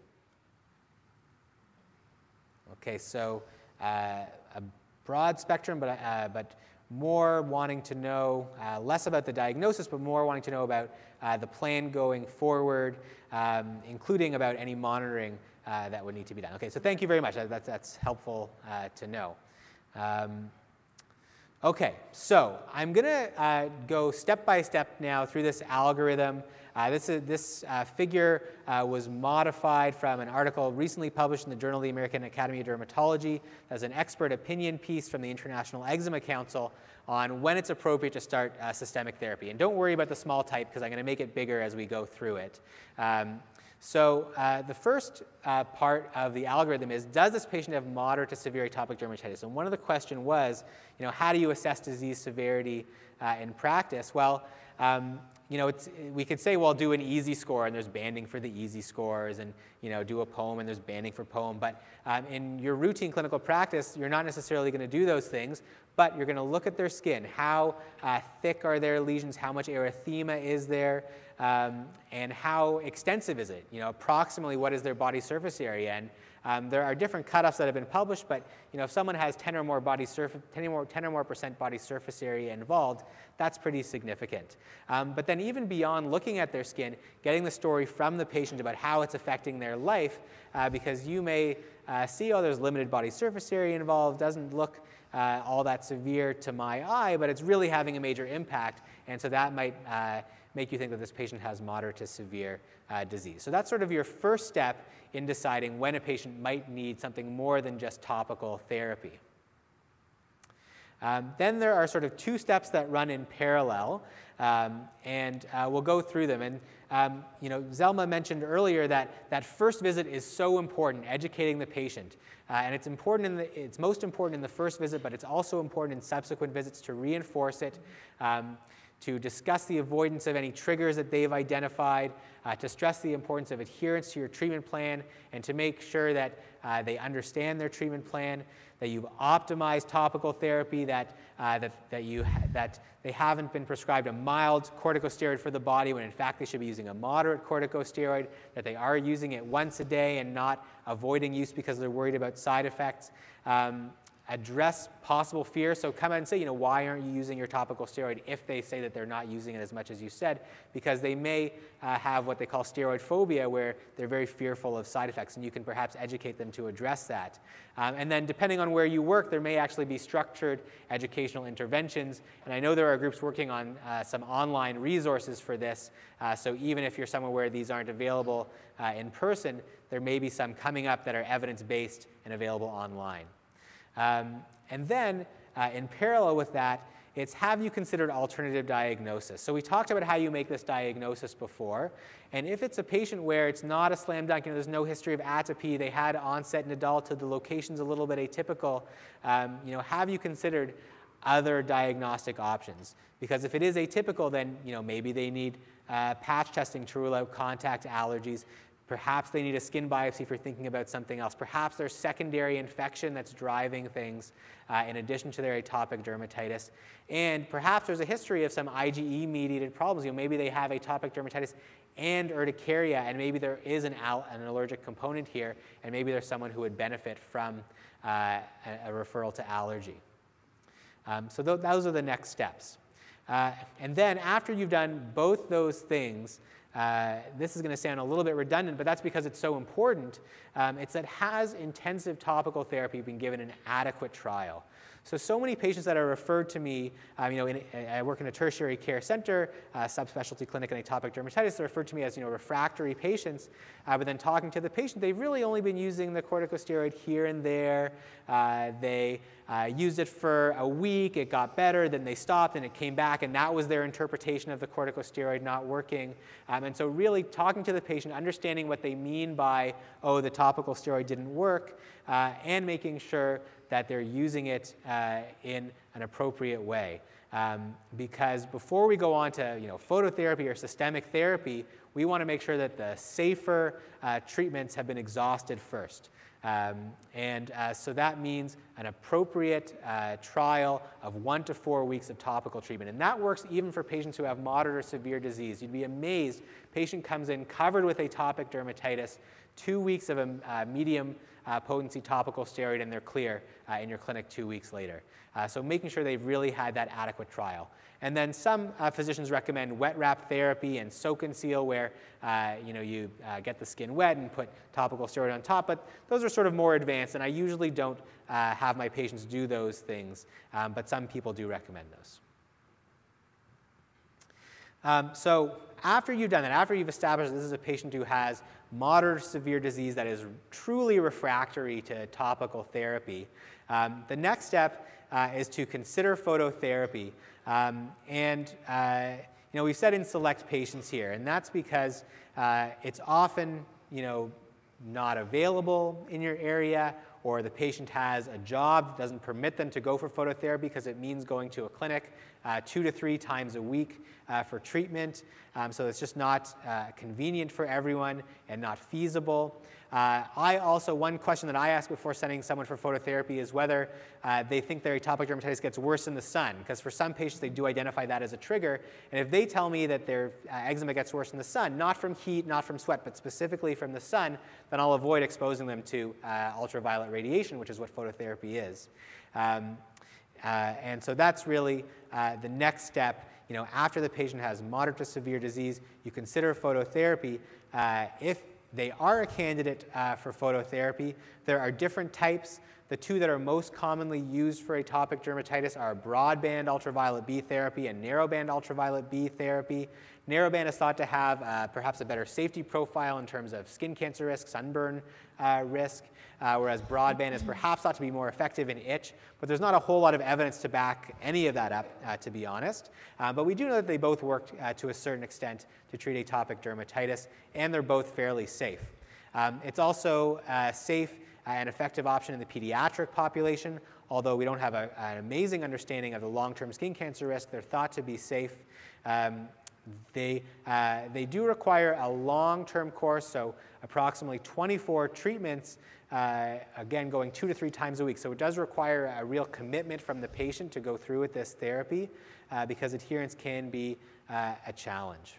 S2: Okay, so uh, a broad spectrum, but, uh, but more wanting to know uh, less about the diagnosis, but more wanting to know about uh, the plan going forward, um, including about any monitoring uh, that would need to be done. Okay, so thank you very much. That's, that's helpful uh, to know. Um, okay, so I'm going to uh, go step by step now through this algorithm. Uh, this is, this uh, figure uh, was modified from an article recently published in the Journal of the American Academy of Dermatology as an expert opinion piece from the International Eczema Council on when it's appropriate to start uh, systemic therapy. And don't worry about the small type, because I'm going to make it bigger as we go through it. Um, so uh, the first uh, part of the algorithm is, does this patient have moderate to severe atopic dermatitis? And one of the questions was, you know, how do you assess disease severity uh, in practice? Well, um, you know, it's, we could say, well, do an EASI score, and there's banding for the EASI scores, and, you know, do a POEM, and there's banding for POEM. But um, in your routine clinical practice, you're not necessarily going to do those things, but you're going to look at their skin. How uh, thick are their lesions? How much erythema is there? Um, and how extensive is it? You know, approximately what is their body surface area? And um, there are different cutoffs that have been published, but, you know, if someone has ten or more body surface, ten or more, ten or more percent body surface area involved, that's pretty significant. Um, but then even beyond looking at their skin, getting the story from the patient about how it's affecting their life, uh, because you may uh, see, oh, there's limited body surface area involved, doesn't look uh, all that severe to my eye, but it's really having a major impact, and so that might uh, make you think that this patient has moderate to severe uh, disease. So that's sort of your first step in deciding when a patient might need something more than just topical therapy. Um, then there are sort of two steps that run in parallel, um, and uh, we'll go through them. And um, you know, Zelma mentioned earlier that that first visit is so important, educating the patient, uh, and it's important. In the, it's most important in the first visit, but it's also important in subsequent visits to reinforce it. Um, to discuss the avoidance of any triggers that they've identified, uh, to stress the importance of adherence to your treatment plan, and to make sure that uh, they understand their treatment plan, that you've optimized topical therapy, that, uh, that, that, you ha that they haven't been prescribed a mild corticosteroid for the body when in fact they should be using a moderate corticosteroid, that they are using it once a day and not avoiding use because they're worried about side effects. Um, address possible fear. So come out and say, you know, why aren't you using your topical steroid if they say that they're not using it as much as you said, because they may uh, have what they call steroid phobia, where they're very fearful of side effects, and you can perhaps educate them to address that. Um, and then depending on where you work, there may actually be structured educational interventions, and I know there are groups working on uh, some online resources for this, uh, so even if you're somewhere where these aren't available uh, in person, there may be some coming up that are evidence-based and available online. Um, and then, uh, in parallel with that, it's have you considered alternative diagnosis? So we talked about how you make this diagnosis before. And if it's a patient where it's not a slam dunk, you know, there's no history of atopy, they had onset in adulthood, the location's a little bit atypical, um, you know, have you considered other diagnostic options? Because if it is atypical, then, you know, maybe they need uh, patch testing to rule out contact allergies. Perhaps they need a skin biopsy if you're thinking about something else. Perhaps there's secondary infection that's driving things uh, in addition to their atopic dermatitis. And perhaps there's a history of some IgE-mediated problems. You know, maybe they have atopic dermatitis and urticaria, and maybe there is an, al an allergic component here, and maybe there's someone who would benefit from uh, a, a referral to allergy. Um, so th those are the next steps. Uh, and then after you've done both those things, Uh, this is going to sound a little bit redundant, but that's because it's so important. Um, it's that has intensive topical therapy been given an adequate trial? So, so many patients that are referred to me, um, you know, in, I work in a tertiary care center, uh, subspecialty clinic in atopic dermatitis, they're referred to me as, you know, refractory patients, uh, but then talking to the patient, they've really only been using the corticosteroid here and there. Uh, they uh, used it for a week, it got better, then they stopped and it came back, and that was their interpretation of the corticosteroid not working. Um, and so really talking to the patient, understanding what they mean by, oh, the topical steroid didn't work, uh, and making sure that they're using it uh, in an appropriate way. Um, because before we go on to, you know, phototherapy or systemic therapy, we want to make sure that the safer uh, treatments have been exhausted first. Um, and uh, so that means an appropriate uh, trial of one to four weeks of topical treatment. And that works even for patients who have moderate or severe disease. You'd be amazed. Patient comes in covered with atopic dermatitis, two weeks of a uh, medium uh, potency topical steroid, and they're clear uh, in your clinic two weeks later. Uh, so making sure they've really had that adequate trial. And then some uh, physicians recommend wet wrap therapy and soak and seal, where uh, you know, you uh, get the skin wet and put topical steroid on top. But those are sort of more advanced, and I usually don't uh, have my patients do those things, um, but some people do recommend those. Um, so after you've done that, after you've established this is a patient who has moderate or severe disease that is truly refractory to topical therapy, um, the next step uh, is to consider phototherapy. Um, and uh, you know, we've said in select patients here, and that's because uh, it's often, you know, not available in your area, or the patient has a job that doesn't permit them to go for phototherapy because it means going to a clinic uh, two to three times a week uh, for treatment. Um, so it's just not uh, convenient for everyone and not feasible. Uh, I also, one question that I ask before sending someone for phototherapy is whether uh, they think their atopic dermatitis gets worse in the sun, because for some patients they do identify that as a trigger. And if they tell me that their uh, eczema gets worse in the sun, not from heat, not from sweat, but specifically from the sun, then I'll avoid exposing them to uh, ultraviolet radiation, which is what phototherapy is. Um, uh, and so that's really uh, the next step. You know, after the patient has moderate to severe disease, you consider phototherapy. Uh, if they are a candidate uh, for phototherapy, there are different types. The two that are most commonly used for atopic dermatitis are broadband ultraviolet B therapy and narrowband ultraviolet B therapy. Narrowband is thought to have uh, perhaps a better safety profile in terms of skin cancer risk, sunburn uh, risk, uh, whereas broadband is perhaps thought to be more effective in itch, but there's not a whole lot of evidence to back any of that up, uh, to be honest. Uh, but we do know that they both work uh, to a certain extent to treat atopic dermatitis, and they're both fairly safe. Um, it's also uh, safe an effective option in the pediatric population, although we don't have a, an amazing understanding of the long-term skin cancer risk. They're thought to be safe. Um, they, uh, they do require a long-term course, so approximately twenty-four treatments, uh, again, going two to three times a week. So it does require a real commitment from the patient to go through with this therapy, uh, because adherence can be uh, a challenge.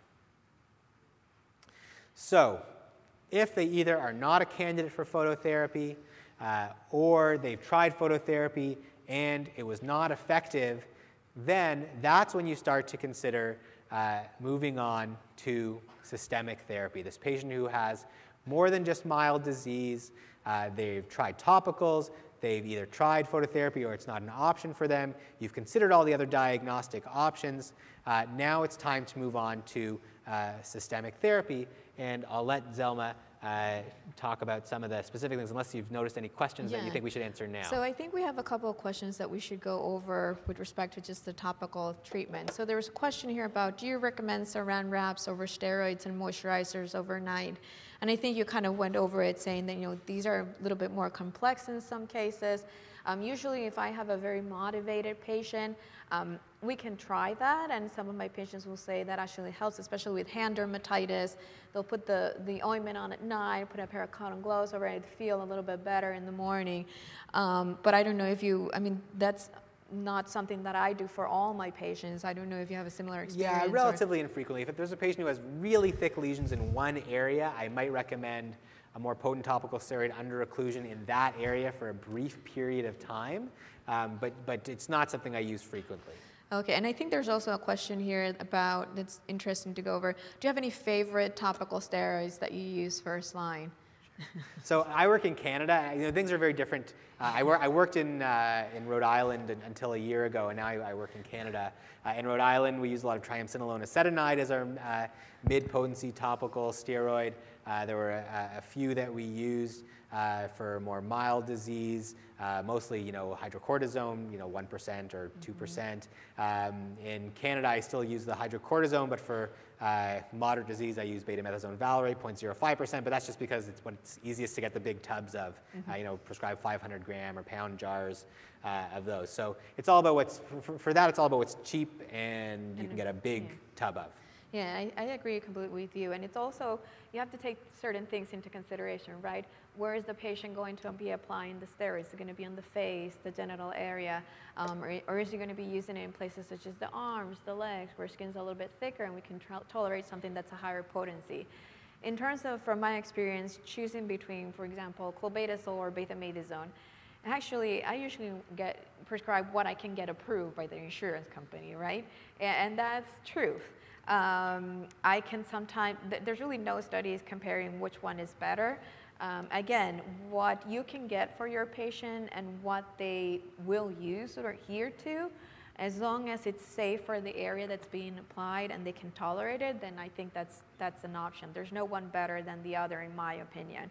S2: So, if they either are not a candidate for phototherapy, uh, or they've tried phototherapy and it was not effective, then that's when you start to consider uh, moving on to systemic therapy. This patient who has more than just mild disease, uh, they've tried topicals, they've either tried phototherapy or it's not an option for them, you've considered all the other diagnostic options, uh, now it's time to move on to uh, systemic therapy. And I'll let Zelma uh, talk about some of the specific things, unless you've noticed any questions
S3: Yeah.
S2: that you think we should answer now.
S3: So I think we have a couple of questions that we should go over with respect to just the topical treatment. So there was a question here about, do you recommend saran wraps over steroids and moisturizers overnight? And I think you kind of went over it, saying that, you know, these are a little bit more complex in some cases. Um, usually if I have a very motivated patient, um, we can try that, and some of my patients will say that actually helps, especially with hand dermatitis. They'll put the, the ointment on at night, put a pair of cotton gloves over it, feel a little bit better in the morning. Um, but I don't know if you, I mean, that's not something that I do for all my patients. I don't know if you have a similar experience.
S2: Yeah, relatively infrequently. If there's a patient who has really thick lesions in one area, I might recommend a more potent topical steroid under occlusion in that area for a brief period of time, um, but, but it's not something I use frequently.
S3: Okay, and I think there's also a question here about, that's interesting to go over. Do you have any favorite topical steroids that you use first line?
S2: So I work in Canada. You know, things are very different. Uh, I, wor I worked in, uh, in Rhode Island until a year ago, and now I, I work in Canada. Uh, in Rhode Island, we use a lot of triamcinolone acetonide as our uh, mid-potency topical steroid. Uh, there were a, a few that we used uh, for more mild disease, uh, mostly, you know, hydrocortisone, you know, one percent or two percent. Mm-hmm. um, in Canada, I still use the hydrocortisone, but for uh, moderate disease, I use betamethasone valerate, zero point zero five percent, but that's just because it's what's easiest to get the big tubs of, mm-hmm. uh, you know, prescribe five hundred gram or pound jars uh, of those. So it's all about what's, for, for that, it's all about what's cheap and you and can get a big yeah. tub of.
S1: Yeah, I, I agree completely with you. And it's also, you have to take certain things into consideration, right? Where is the patient going to be applying the steroids? Is it going to be on the face, the genital area, um, or, or is he going to be using it in places such as the arms, the legs, where skin's a little bit thicker and we can tolerate something that's a higher potency? In terms of, from my experience, choosing between, for example, clobetasol or betamethasone, actually, I usually get prescribed what I can get approved by the insurance company, right? And, and that's truth. Um, I can sometimes, th there's really no studies comparing which one is better. Um, again, what you can get for your patient and what they will use or adhere to, as long as it's safe for the area that's being applied and they can tolerate it, then I think that's, that's an option. There's no one better than the other, in my opinion.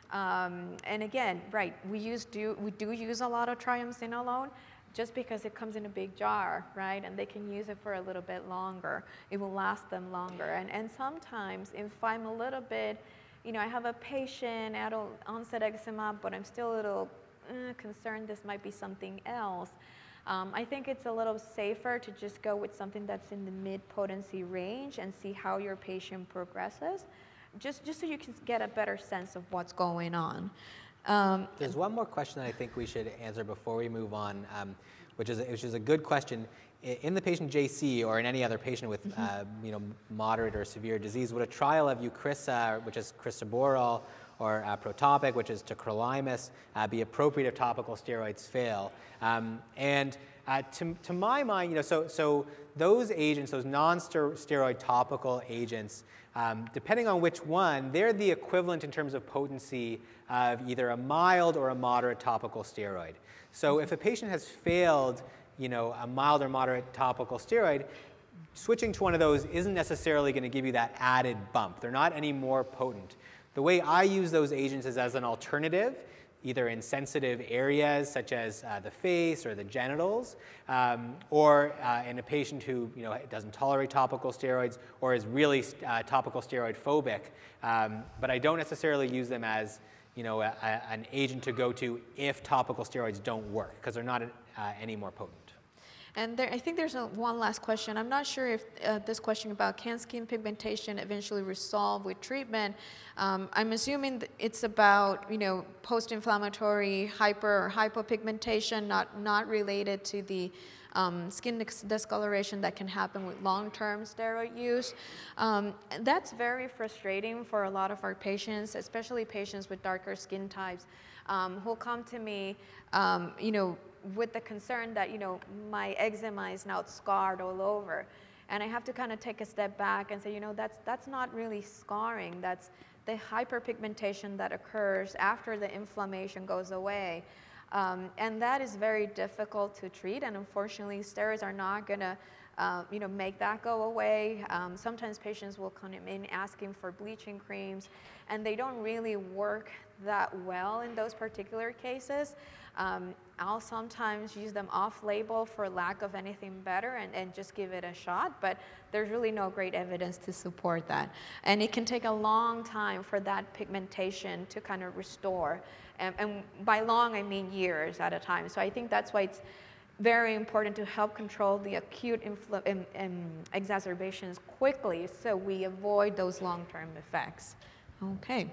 S1: Um, and again, right, we, use do, we do use a lot of triamcinolone, just because it comes in a big jar, right? And they can use it for a little bit longer. It will last them longer. And, and sometimes if I'm a little bit, you know, I have a patient, adult onset eczema, but I'm still a little uh, concerned this might be something else. Um, I think it's a little safer to just go with something that's in the mid-potency range and see how your patient progresses, just, just so you can get a better sense of what's going on. Um,
S2: There's one more question that I think we should answer before we move on, um, which is which is a good question. In the patient J C or in any other patient with mm-hmm. uh, you know, moderate or severe disease, would a trial of Eucrisa, which is crisaborole, or uh, Protopic, which is tacrolimus, uh, be appropriate if topical steroids fail? Um, and uh, to, to my mind, you know, so so those agents, those non-steroid topical agents, um, depending on which one, they're the equivalent in terms of potency of either a mild or a moderate topical steroid. So if a patient has failed, you know, a mild or moderate topical steroid, switching to one of those isn't necessarily going to give you that added bump. They're not any more potent. The way I use those agents is as an alternative, either in sensitive areas such as uh, the face or the genitals, um, or uh, in a patient who, you know, doesn't tolerate topical steroids or is really uh, topical steroid phobic. Um, but I don't necessarily use them as, you know, a, a, an agent to go to if topical steroids don't work, because they're not uh, any more potent.
S3: And there, I think there's a, one last question. I'm not sure if uh, this question about can skin pigmentation eventually resolve with treatment. Um, I'm assuming that it's about, you know, post-inflammatory hyper or hypopigmentation, not not related to the um, skin discoloration that can happen with long-term steroid use. Um, and that's very frustrating for a lot of our patients, especially patients with darker skin types, um, who'll come to me, um, you know, with the concern that, you know, my eczema is now scarred all over. And I have to kind of take a step back and say, you know, that's, that's not really scarring. That's the hyperpigmentation that occurs after the inflammation goes away. Um, and that is very difficult to treat. And unfortunately, steroids are not going to
S1: uh, you know, make that go away. Um, sometimes patients will come in asking for bleaching creams, and they don't really work that well in those particular cases. Um, I'll sometimes use them off-label for lack of anything better and, and just give it a shot, but there's really no great evidence to support that. And it can take a long time for that pigmentation to kind of restore. And, and by long, I mean years at a time. So I think that's why it's very important to help control the acute infl um, um, exacerbations quickly so we avoid those long-term effects. Okay.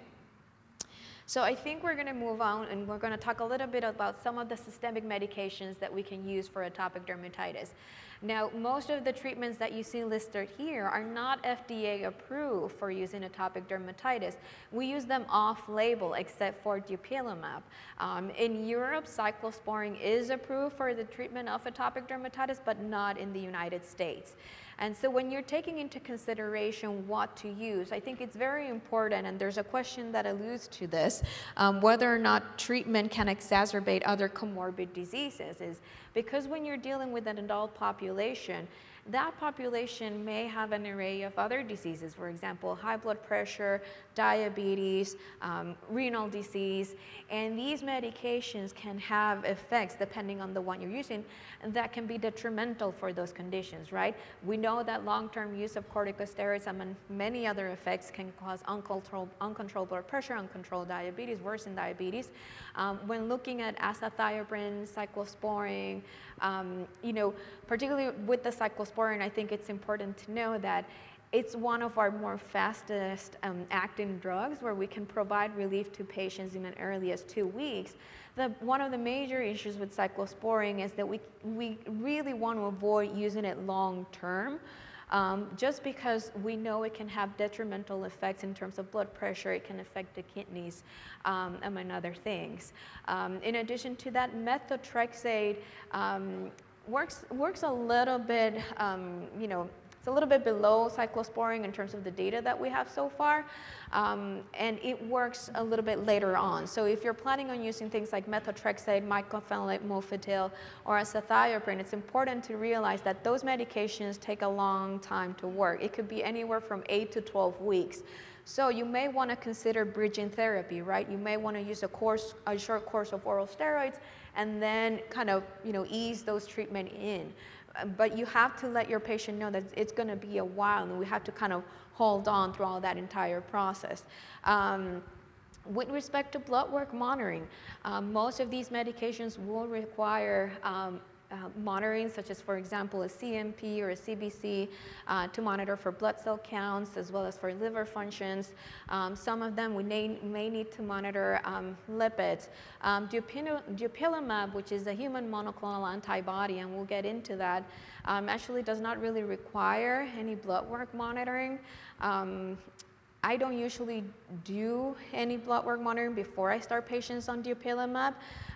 S1: So I think we're going to move on, and we're going to talk a little bit about some of the systemic medications that we can use for atopic dermatitis. Now, most of the treatments that you see listed here are not F D A approved for use in atopic dermatitis. We use them off-label except for dupilumab. Um, in Europe, cyclosporine is approved for the treatment of atopic dermatitis, but not in the United States. And so when you're taking into consideration what to use, I think it's very important, and there's a question that alludes to this, um, whether or not treatment can exacerbate other comorbid diseases, is because when you're dealing with an adult population, that population may have an array of other diseases, for example, high blood pressure, diabetes, um, renal disease, and these medications can have effects, depending on the one you're using, that can be detrimental for those conditions, right? We know that long-term use of corticosteroids and many other effects can cause uncontrolled, uncontrolled blood pressure, uncontrolled diabetes, worsen diabetes. Um, when looking at azathioprine, cyclosporine, um, you know, particularly with the cyclosporine, I think it's important to know that it's one of our more fastest um, acting drugs where we can provide relief to patients in as early as two weeks. The, one of the major issues with cyclosporine is that we, we really want to avoid using it long term. Um, just because we know it can have detrimental effects in terms of blood pressure, it can affect the kidneys, um, among other things. Um, in addition to that, methotrexate um, works, works a little bit, um, you know, it's a little bit below cyclosporine in terms of the data that we have so far, um, and it works a little bit later on. So if you're planning on using things like methotrexate, mycophenolate mofetil, or azathioprine, it's important to realize that those medications take a long time to work. It could be anywhere from eight to twelve weeks. So you may want to consider bridging therapy, right? You may want to use a course, a short course of oral steroids, and then kind of, you know, ease those treatment in. But you have to let your patient know that it's going to be a while, and we have to kind of hold on through all that entire process. Um, with respect to blood work monitoring, um, most of these medications will require um, Uh, monitoring, such as, for example, a C M P or a C B C uh, to monitor for blood cell counts as well as for liver functions. Um, some of them we may, may need to monitor um, lipids. Um, dupilumab, which is a human monoclonal antibody, and we'll get into that, um, actually does not really require any blood work monitoring. Um, I don't usually do any blood work monitoring before I start patients on dupilumab.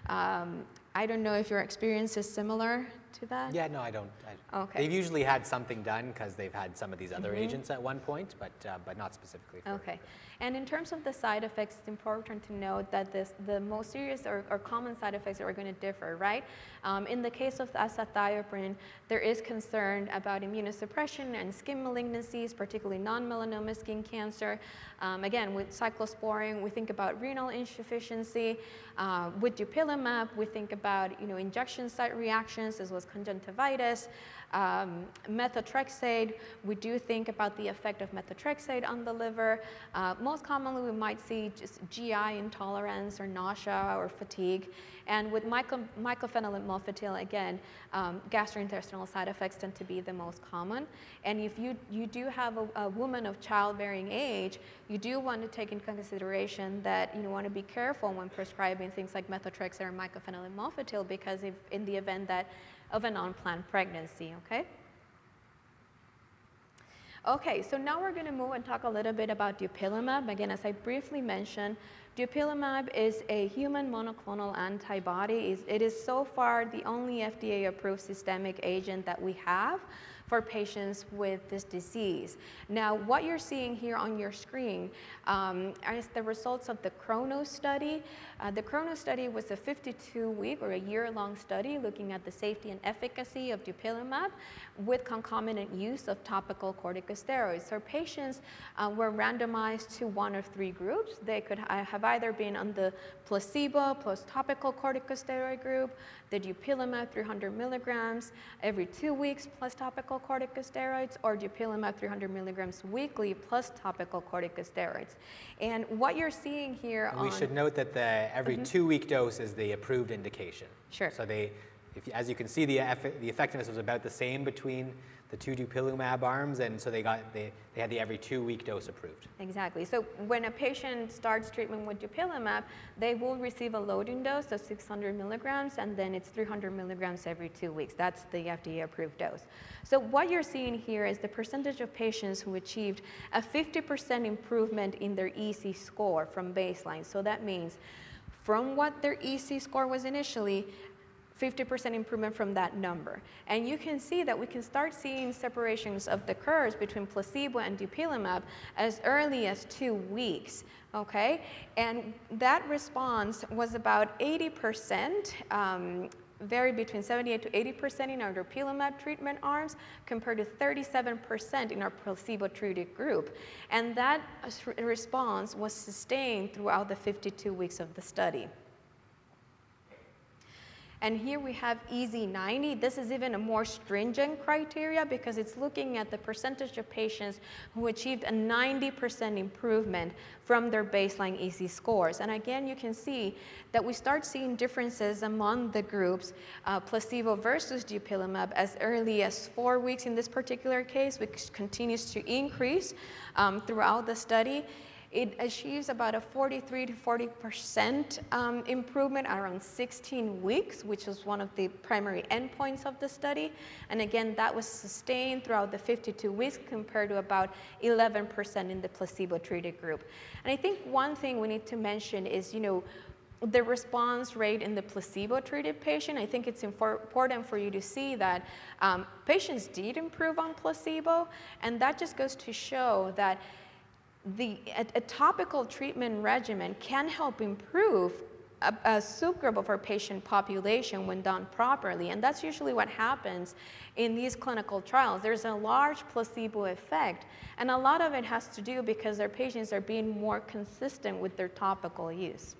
S1: Um, I don't know if your experience is similar to that?
S2: Yeah, no, I don't. I,
S1: okay.
S2: They've usually had something done because they've had some of these other
S1: Mm-hmm.
S2: agents at one point, but, uh, but not specifically for
S1: Okay. And in terms of the side effects, it's important to note that this, the most serious or, or common side effects are going to differ, right? Um, in the case of azathioprine, there is concern about immunosuppression and skin malignancies, particularly non-melanoma skin cancer. Um, again, with cyclosporine, we think about renal insufficiency. Uh, with dupilumab, we think about, you know, injection site reactions as well as conjunctivitis. Um, methotrexate, we do think about the effect of methotrexate on the liver. Uh, most commonly, we might see just G I intolerance or nausea or fatigue. And with myco mycophenolate mofetil, again, um, gastrointestinal side effects tend to be the most common. And if you, you do have a, a woman of childbearing age, you do want to take into consideration that you want to be careful when prescribing things like methotrexate or mycophenolate mofetil, because if in the event that of an unplanned pregnancy, okay? Okay, so now we're going to move and talk a little bit about dupilumab. Again, as I briefly mentioned, dupilumab is a human monoclonal antibody. It is so far the only F D A-approved systemic agent that we have for patients with this disease. Now, what you're seeing here on your screen um, is the results of the CHRONOS study. Uh, the CHRONOS study was a fifty-two week or a year-long study looking at the safety and efficacy of dupilumab with concomitant use of topical corticosteroids. So patients uh, were randomized to one of three groups. They could have either been on the placebo plus topical corticosteroid group, the dupilumab three hundred milligrams every two weeks plus topical corticosteroids, or dupilumab three hundred milligrams weekly plus topical corticosteroids. And what you're seeing here
S2: and
S1: on...
S2: we should note that the every mm-hmm. two-week dose is the approved indication.
S1: Sure.
S2: So they, if, as you can see, the, eff the effectiveness was about the same between the two dupilumab arms, and so they got they, they had the every two-week dose approved.
S1: Exactly. So when a patient starts treatment with dupilumab, they will receive a loading dose of six hundred milligrams, and then it's three hundred milligrams every two weeks. That's the F D A-approved dose. So what you're seeing here is the percentage of patients who achieved a fifty percent improvement in their E C score from baseline. So that means from what their E C score was initially, fifty percent improvement from that number. And you can see that we can start seeing separations of the curves between placebo and dupilumab as early as two weeks, okay? And that response was about eighty percent, um, varied between seventy-eight to eighty percent in our dupilumab treatment arms compared to thirty-seven percent in our placebo-treated group. And that response was sustained throughout the fifty-two weeks of the study. And here we have E Z ninety. This is even a more stringent criteria because it's looking at the percentage of patients who achieved a ninety percent improvement from their baseline E Z scores. And again, you can see that we start seeing differences among the groups, uh, placebo versus dupilumab, as early as four weeks in this particular case, which continues to increase um, throughout the study. It achieves about a forty-three to forty percent um, improvement around sixteen weeks, which was one of the primary endpoints of the study. And again, that was sustained throughout the fifty-two weeks compared to about eleven percent in the placebo-treated group. And I think one thing we need to mention is, you know, the response rate in the placebo-treated patient. I think it's important for you to see that um, patients did improve on placebo, and that just goes to show that The, a, a topical treatment regimen can help improve a, a subgroup of our patient population when done properly, and that's usually what happens in these clinical trials. There's a large placebo effect, and a lot of it has to do because their patients are being more consistent with their topical use.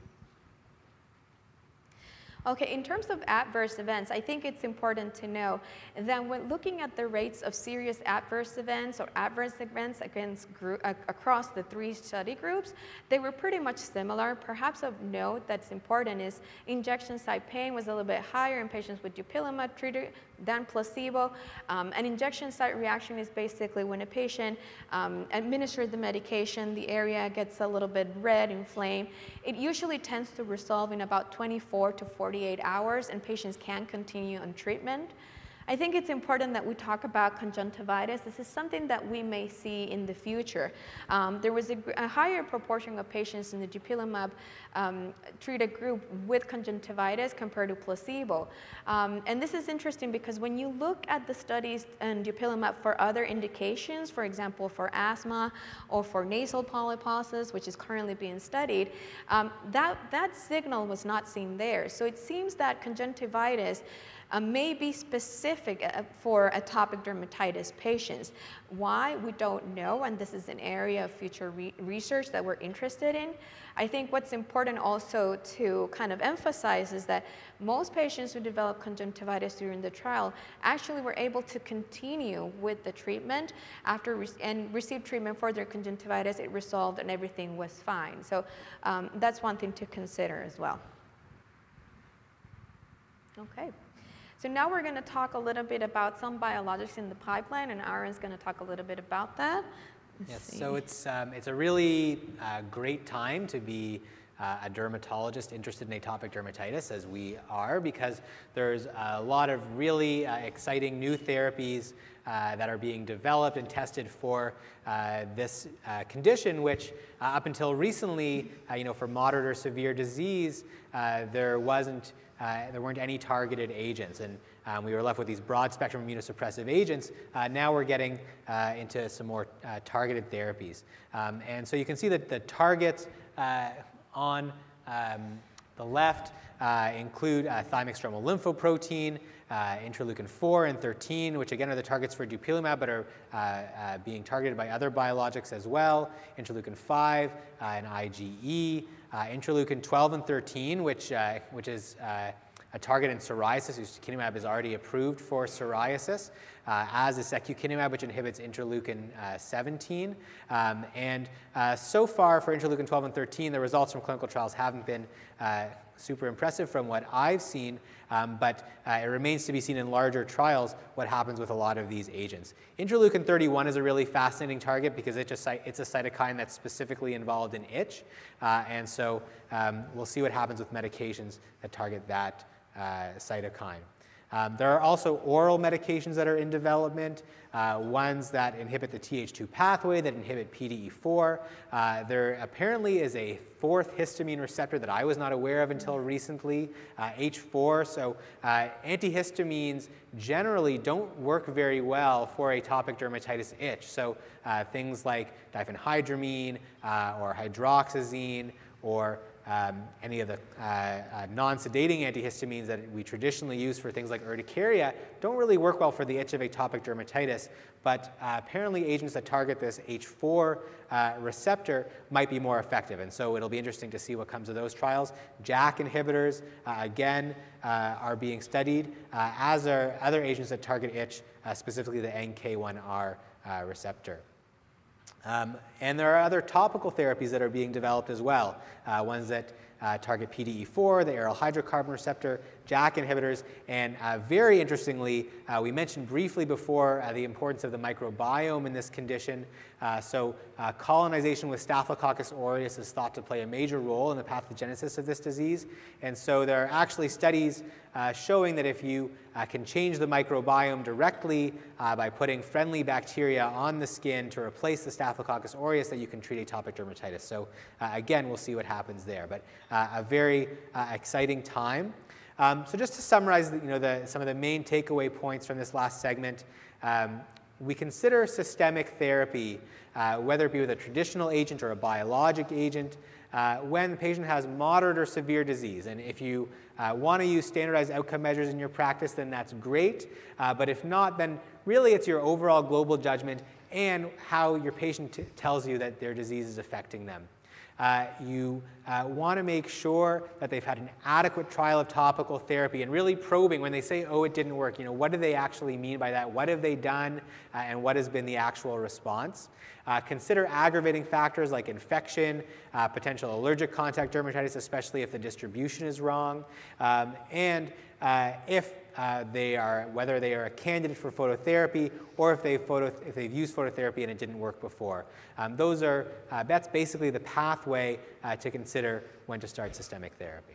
S1: Okay, in terms of adverse events, I think it's important to know that when looking at the rates of serious adverse events or adverse events against group, uh, across the three study groups, they were pretty much similar. Perhaps of note that's important is injection site pain was a little bit higher in patients with dupilumab treated than placebo. Um, an injection site reaction is basically when a patient um, administered the medication, the area gets a little bit red, inflamed. It usually tends to resolve in about twenty-four to forty-eight hours, and patients can continue on treatment. I think it's important that we talk about conjunctivitis. This is something that we may see in the future. Um, there was a, a higher proportion of patients in the dupilumab um, treated group with conjunctivitis compared to placebo. Um, and this is interesting because when you look at the studies in dupilumab for other indications, for example, for asthma or for nasal polyposis, which is currently being studied, um, that, that signal was not seen there. So it seems that conjunctivitis Uh, may be specific uh, for atopic dermatitis patients. Why? We don't know, and this is an area of future re research that we're interested in. I think what's important also to kind of emphasize is that most patients who develop conjunctivitis during the trial actually were able to continue with the treatment after re and receive treatment for their conjunctivitis. It resolved and everything was fine. So um, that's one thing to consider as well. Okay. So now we're going to talk a little bit about some biologics in the pipeline, and Aaron's going to talk a little bit about that. Let's
S2: yes,
S1: see.
S2: so it's, um, it's a really uh, great time to be uh, a dermatologist interested in atopic dermatitis, as we are, because there's a lot of really uh, exciting new therapies uh, that are being developed and tested for uh, this uh, condition, which uh, up until recently, uh, you know, for moderate or severe disease, uh, there wasn't, uh, there weren't any targeted agents, and um, we were left with these broad spectrum immunosuppressive agents. Uh, now we're getting uh, into some more uh, targeted therapies, um, and so you can see that the targets uh, on um, the left uh, include uh, thymic stromal lymphoprotein, uh, interleukin four and thirteen, which again are the targets for dupilumab, but are uh, uh, being targeted by other biologics as well. Interleukin five uh, and IgE, uh, interleukin twelve and thirteen, which uh, which is uh, a target in psoriasis. Ustekinumab is already approved for psoriasis, uh, as is secukinumab, which inhibits interleukin uh, seventeen. Um, and uh, so far for interleukin twelve and thirteen, the results from clinical trials haven't been uh, super impressive from what I've seen, um, but uh, it remains to be seen in larger trials what happens with a lot of these agents. Interleukin thirty-one is a really fascinating target because it just, it's a cytokine that's specifically involved in itch, uh, and so um, we'll see what happens with medications that target that uh, cytokine. Um, there are also oral medications that are in development, uh, ones that inhibit the T H two pathway, that inhibit P D E four. Uh, there apparently is a fourth histamine receptor that I was not aware of until recently, uh, H four. So uh, antihistamines generally don't work very well for atopic dermatitis itch. So uh, things like diphenhydramine uh, or hydroxyzine or Um, any of the uh, uh, non-sedating antihistamines that we traditionally use for things like urticaria don't really work well for the itch of atopic dermatitis, but uh, apparently agents that target this H four uh, receptor might be more effective, and so it'll be interesting to see what comes of those trials. JAK inhibitors, uh, again, uh, are being studied, uh, as are other agents that target itch, uh, specifically the N K one R uh, receptor. Um, and there are other topical therapies that are being developed as well, uh, ones that uh, target P D E four, the aryl hydrocarbon receptor, JAK inhibitors, and uh, very interestingly, uh, we mentioned briefly before uh, the importance of the microbiome in this condition. Uh, so uh, colonization with Staphylococcus aureus is thought to play a major role in the pathogenesis of this disease, and so there are actually studies uh, showing that if you uh, can change the microbiome directly uh, by putting friendly bacteria on the skin to replace the Staphylococcus aureus, that you can treat atopic dermatitis. So uh, again, we'll see what happens there, but uh, a very uh, exciting time. Um, so just to summarize, you know, the, some of the main takeaway points from this last segment, um, we consider systemic therapy, uh, whether it be with a traditional agent or a biologic agent, uh, when the patient has moderate or severe disease. And if you uh, want to use standardized outcome measures in your practice, then that's great. Uh, but if not, then really it's your overall global judgment and how your patient t tells you that their disease is affecting them. Uh, you uh, want to make sure that they've had an adequate trial of topical therapy and really probing when they say, oh, it didn't work, you know, what do they actually mean by that? What have they done uh, and what has been the actual response? Uh, consider aggravating factors like infection, uh, potential allergic contact dermatitis, especially if the distribution is wrong, um, and uh, if Uh, they are, whether they are a candidate for phototherapy or if they've, photo, if they've used phototherapy and it didn't work before. Um, those are, uh, that's basically the pathway uh, to consider when to start systemic therapy.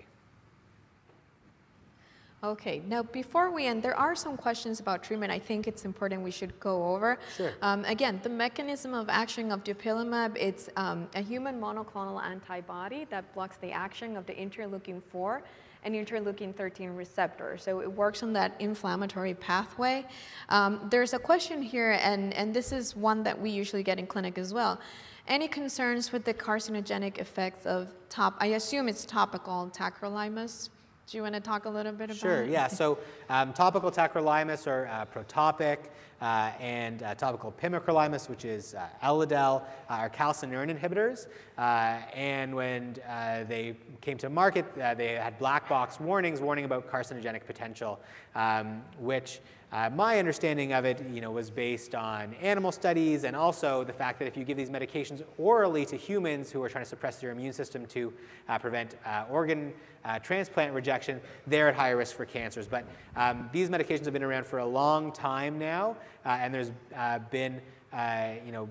S3: Okay, now before we end, there are some questions about treatment I think it's important we should go over.
S2: Sure.
S3: Um, again, the mechanism of action of dupilumab, it's um, a human monoclonal antibody that blocks the action of the interleukin four and interleukin thirteen receptor. So it works on that inflammatory pathway. Um, there's a question here, and, and this is one that we usually get in clinic as well. Any concerns with the carcinogenic effects of top, I assume it's topical tacrolimus? Do you want to talk a little bit about
S2: Sure,
S3: it?
S2: yeah. So um, topical tacrolimus or uh, Protopic uh, and uh, topical pimecrolimus, which is uh, Elidel, uh, are calcineurin inhibitors. Uh, and when uh, they came to market, uh, they had black box warnings warning about carcinogenic potential, um, which Uh, my understanding of it, you know, was based on animal studies and also the fact that if you give these medications orally to humans who are trying to suppress their immune system to uh, prevent uh, organ uh, transplant rejection, they're at higher risk for cancers. But um, these medications have been around for a long time now, uh, and there's uh, been, uh, you know,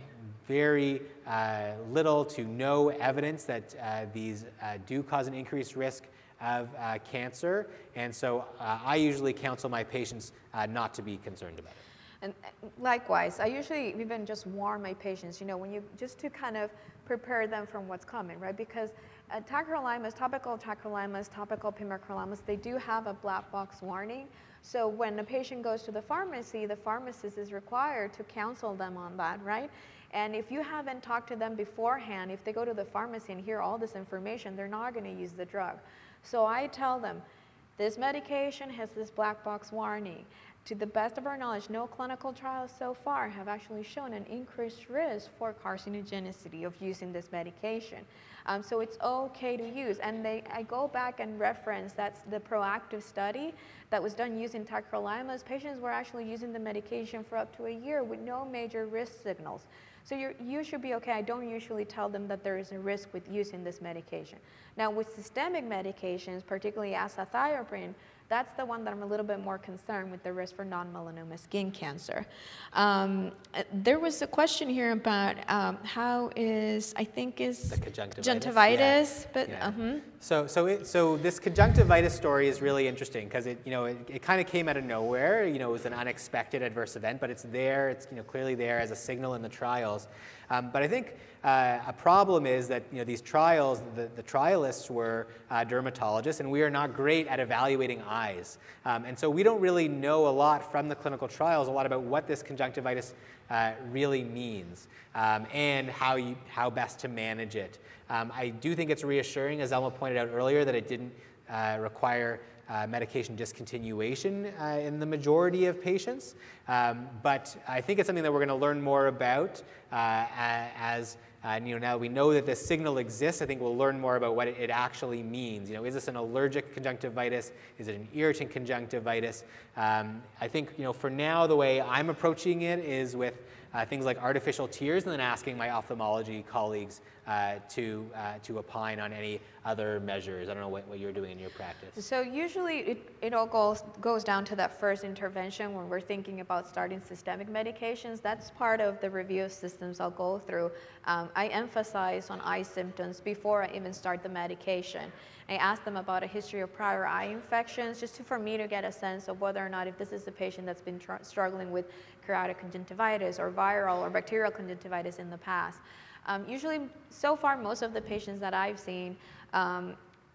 S2: very uh, little to no evidence that uh, these uh, do cause an increased risk of uh, cancer, and so uh, I usually counsel my patients uh, not to be concerned about it.
S1: And likewise, I usually even just warn my patients, you know, when you, just to kind of prepare them from what's coming, right? Because uh, tacrolimus, topical tacrolimus, topical pimecrolimus, they do have a black box warning. So when a patient goes to the pharmacy, the pharmacist is required to counsel them on that, right? And if you haven't talked to them beforehand, if they go to the pharmacy and hear all this information, they're not going to use the drug. So I tell them, this medication has this black box warning. To the best of our knowledge, no clinical trials so far have actually shown an increased risk for carcinogenicity of using this medication. Um, so it's okay to use. And they, I go back and reference that's the proactive study that was done using tacrolimus. Patients were actually using the medication for up to a year with no major risk signals. So you're, you should be okay. I don't usually tell them that there is a risk with using this medication. Now with systemic medications, particularly azathioprine, that's the one that I'm a little bit more concerned with the risk for non-melanoma skin cancer. Um, there was a question here about um, how is, I think is
S2: the conjunctivitis.
S1: Conjunctivitis,
S2: yeah.
S1: but
S2: yeah.
S1: uh-huh.
S2: So, so, it, so this conjunctivitis story is really interesting because it, you know, it, it kind of came out of nowhere. You know, it was an unexpected adverse event, but it's there. It's you know clearly there as a signal in the trials. Um, but I think uh, a problem is that you know these trials, the, the trialists were uh, dermatologists, and we are not great at evaluating eyes. Um, and so we don't really know a lot from the clinical trials, a lot about what this conjunctivitis uh, really means um, and how you, how best to manage it. Um, I do think it's reassuring, as Elma pointed out earlier, that it didn't uh, require Uh, medication discontinuation uh, in the majority of patients, um, but I think it's something that we're going to learn more about uh, as uh, you know, now we know that this signal exists. I think we'll learn more about what it, it actually means. You know, is this an allergic conjunctivitis? Is it an irritant conjunctivitis? Um, I think you know, for now, the way I'm approaching it is with uh, things like artificial tears, and then asking my ophthalmology colleagues uh, to uh, to opine on any other measures. I don't know what, what you're doing in your practice.
S1: So usually it, it all goes, goes down to that first intervention when we're thinking about starting systemic medications. That's part of the review of systems I'll go through. Um, I emphasize on eye symptoms before I even start the medication. I ask them about a history of prior eye infections just to, for me to get a sense of whether or not if this is a patient that's been tr struggling with keratotic conjunctivitis or viral or bacterial conjunctivitis in the past. Um, usually, so far, most of the patients that I've seen, um,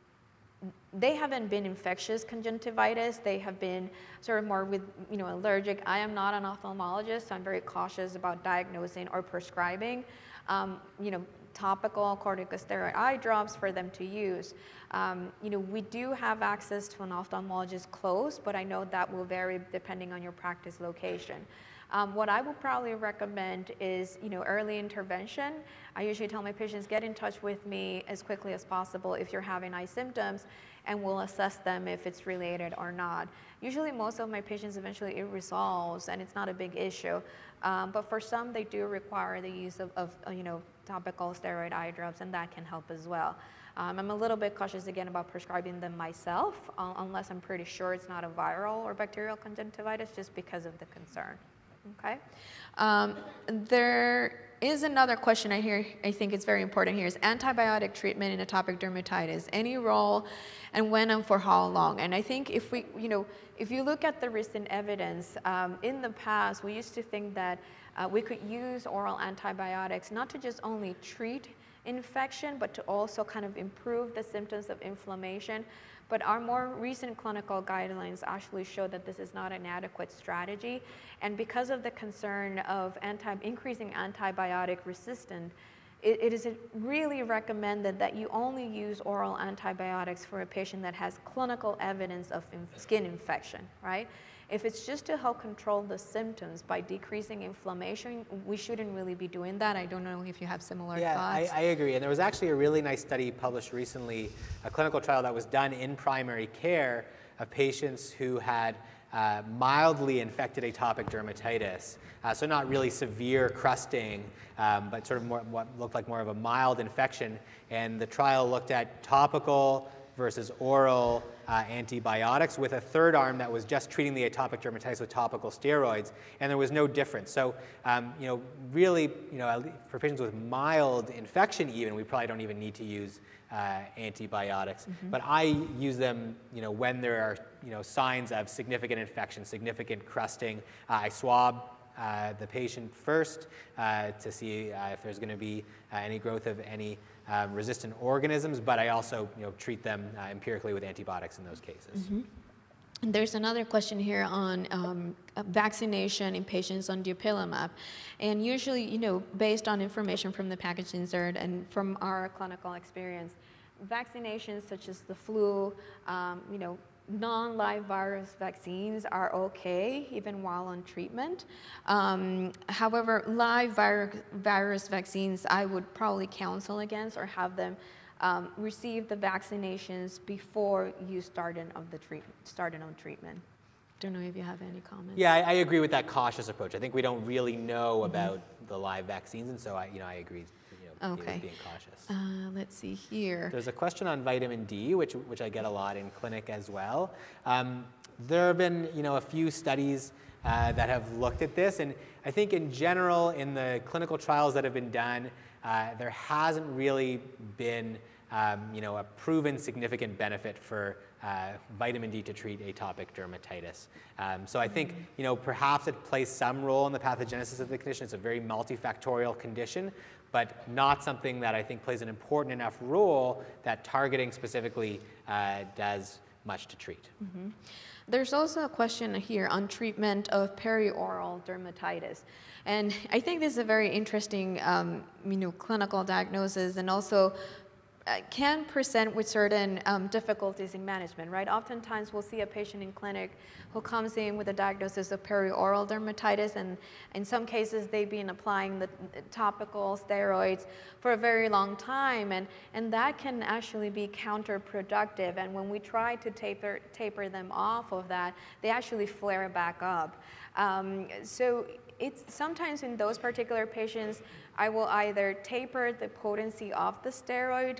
S1: they haven't been infectious conjunctivitis. They have been sort of more with, you know, allergic. I am not an ophthalmologist, so I'm very cautious about diagnosing or prescribing, um, you know, topical corticosteroid eye drops for them to use. Um, you know, we do have access to an ophthalmologist close, but I know that will vary depending on your practice location. Um, what I would probably recommend is, you know, early intervention. I usually tell my patients, get in touch with me as quickly as possible if you're having eye symptoms, and we'll assess them if it's related or not. Usually most of my patients eventually it resolves and it's not a big issue. Um, but for some, they do require the use of, of uh, you know, topical steroid eye drops, and that can help as well. Um, I'm a little bit cautious again about prescribing them myself, uh, unless I'm pretty sure it's not a viral or bacterial conjunctivitis, just because of the concern. Okay. Um, there is another question I hear, I think it's very important here, is antibiotic treatment in atopic dermatitis. Any role, and when and for how long? And I think if we, you know, if you look at the recent evidence, um, in the past, we used to think that uh, we could use oral antibiotics not to just only treat infection, but to also kind of improve the symptoms of inflammation. But our more recent clinical guidelines actually show that this is not an adequate strategy. And because of the concern of anti increasing antibiotic resistance, it, it is really recommended that you only use oral antibiotics for a patient that has clinical evidence of in skin infection, right? If it's just to help control the symptoms by decreasing inflammation, we shouldn't really be doing that. I don't know if you have similar
S2: yeah,
S1: thoughts.
S2: Yeah, I, I agree. And there was actually a really nice study published recently, a clinical trial that was done in primary care of patients who had uh, mildly infected atopic dermatitis. Uh, so not really severe crusting, um, but sort of more, what looked like more of a mild infection. And the trial looked at topical versus oral uh, antibiotics, with a third arm that was just treating the atopic dermatitis with topical steroids, and there was no difference. So, um, you know, really, you know, for patients with mild infection even, we probably don't even need to use uh, antibiotics. Mm-hmm. But I use them, you know, when there are, you know, signs of significant infection, significant crusting. Uh, I swab Uh, the patient first uh, to see uh, if there's going to be uh, any growth of any um, resistant organisms, but I also, you know, treat them uh, empirically with antibiotics in those cases.
S3: Mm-hmm. And there's another question here on um, vaccination in patients on dupilumab, and usually, you know, based on information from the package insert and from our clinical experience, vaccinations such as the flu, um, you know, non-live virus vaccines are okay even while on treatment. Um, however, live vir virus vaccines I would probably counsel against, or have them um, receive the vaccinations before you started on the treatment. Started on treatment. Don't know if you have any comments.
S2: Yeah, I, I agree with that cautious approach. I think we don't really know mm-hmm. about the live vaccines, and so I, you know, I agree.
S3: Okay.
S2: Being cautious.
S3: Uh, let's see here.
S2: There's a question on vitamin D, which which I get a lot in clinic as well. Um, there have been, you know, a few studies uh, that have looked at this, and I think in general, in the clinical trials that have been done, uh, there hasn't really been, um, you know, a proven significant benefit for uh, vitamin D to treat atopic dermatitis. Um, so I think, you know, perhaps it plays some role in the pathogenesis of the condition. It's a very multifactorial condition, but not something that I think plays an important enough role that targeting specifically uh, does much to treat.
S3: Mm-hmm. There's also a question here on treatment of perioral dermatitis. And I think this is a very interesting um, you know, clinical diagnosis, and also can present with certain um, difficulties in management, right? Oftentimes we'll see a patient in clinic who comes in with a diagnosis of perioral dermatitis, and in some cases they've been applying the topical steroids for a very long time, and, and that can actually be counterproductive. And when we try to taper, taper them off of that, they actually flare back up. Um, so it's sometimes in those particular patients, I will either taper the potency of the steroid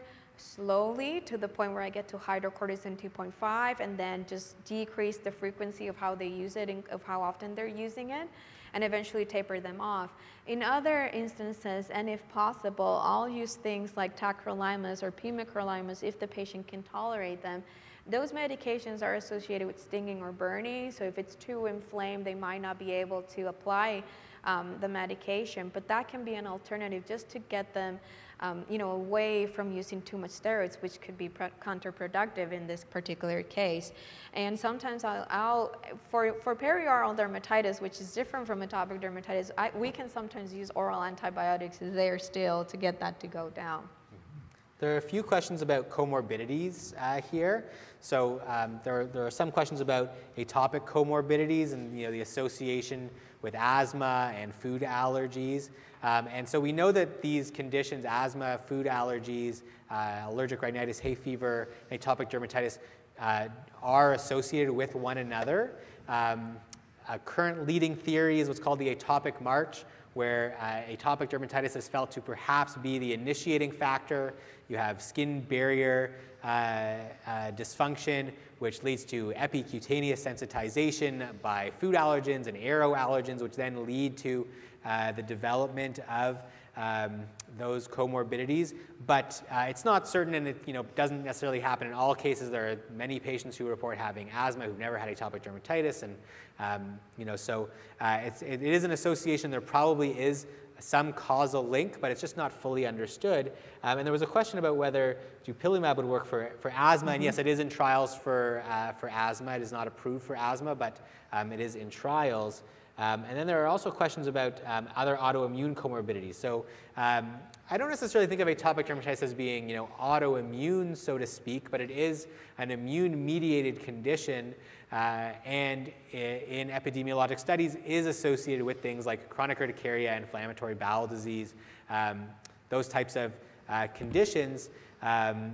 S3: slowly to the point where I get to hydrocortisone two point five, and then just decrease the frequency of how they use it and of how often they're using it, and eventually taper them off. In other instances, and if possible, I'll use things like tacrolimus or pimecrolimus if the patient can tolerate them. Those medications are associated with stinging or burning, so if it's too inflamed, they might not be able to apply um, the medication, but that can be an alternative just to get them um, you know, away from using too much steroids, which could be counterproductive in this particular case. And sometimes I'll, I'll for, for perioral dermatitis, which is different from atopic dermatitis, I, we can sometimes use oral antibiotics there still to get that to go down.
S2: There are a few questions about comorbidities uh, here. So um, there, are, there are some questions about atopic comorbidities and, you know, the association with asthma and food allergies. Um, and so we know that these conditions, asthma, food allergies, uh, allergic rhinitis, hay fever, atopic dermatitis, uh, are associated with one another. Um, a current leading theory is what's called the atopic march, where uh, atopic dermatitis is felt to perhaps be the initiating factor. You have skin barrier uh, uh, dysfunction, which leads to epicutaneous sensitization by food allergens and aeroallergens, which then lead to uh, the development of um, those comorbidities. But uh, it's not certain, and it, you know, doesn't necessarily happen in all cases. There are many patients who report having asthma who've never had atopic dermatitis, and um, you know, so uh, it's, it, it is an association. There probably is some causal link, but it's just not fully understood. Um, and there was a question about whether dupilumab would work for, for asthma, mm-hmm. and yes, it is in trials for, uh, for asthma. It is not approved for asthma, but um, it is in trials. Um, and then there are also questions about um, other autoimmune comorbidities. So um, I don't necessarily think of atopic dermatitis as being, you know, autoimmune, so to speak, but it is an immune-mediated condition, uh, and in epidemiologic studies is associated with things like chronic urticaria, inflammatory bowel disease, um, those types of uh, conditions. Um,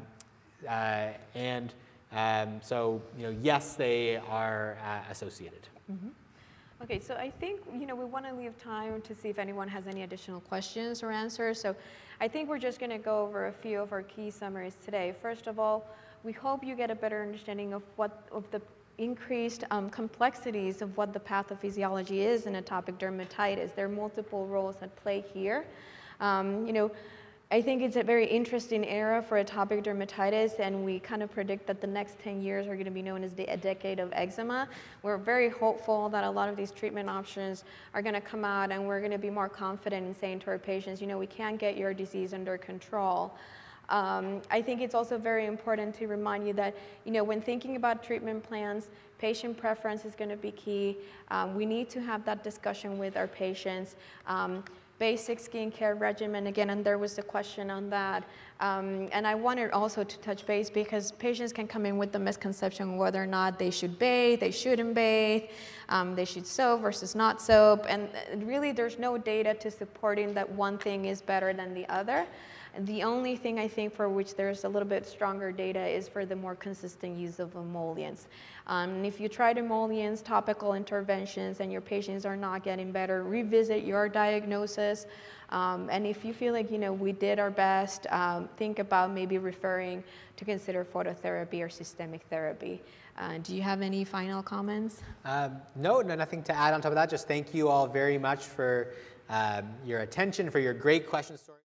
S2: uh, and um, so, you know, yes, they are uh, associated.
S3: Mm-hmm.
S1: Okay, so I think, you know, we want to leave time to see if anyone has any additional questions or answers. So I think we're just going to go over a few of our key summaries today. First of all, we hope you get a better understanding of what of the increased um, complexities of what the pathophysiology is in atopic dermatitis. There are multiple roles at play here. Um, you know, I think it's a very interesting era for atopic dermatitis, and we kind of predict that the next ten years are going to be known as the, a decade of eczema. We're very hopeful that a lot of these treatment options are going to come out, and we're going to be more confident in saying to our patients, you know, we can get your disease under control. Um, I think it's also very important to remind you that, you know, when thinking about treatment plans, patient preference is going to be key. Um, we need to have that discussion with our patients. Um, Basic skincare regimen, again, and there was a question on that. Um, and I wanted also to touch base because patients can come in with the misconception whether or not they should bathe, they shouldn't bathe, um, they should soap versus not soap. And really there's no data to supporting that one thing is better than the other. And the only thing I think for which there's a little bit stronger data is for the more consistent use of emollients. Um, and if you tried emollients, topical interventions, and your patients are not getting better, revisit your diagnosis. Um, and if you feel like, you know, we did our best, um, think about maybe referring to consider phototherapy or systemic therapy. Uh, do you have any final comments?
S2: Um, no, no, nothing to add on top of that. Just thank you all very much for um, your attention, for your great questions.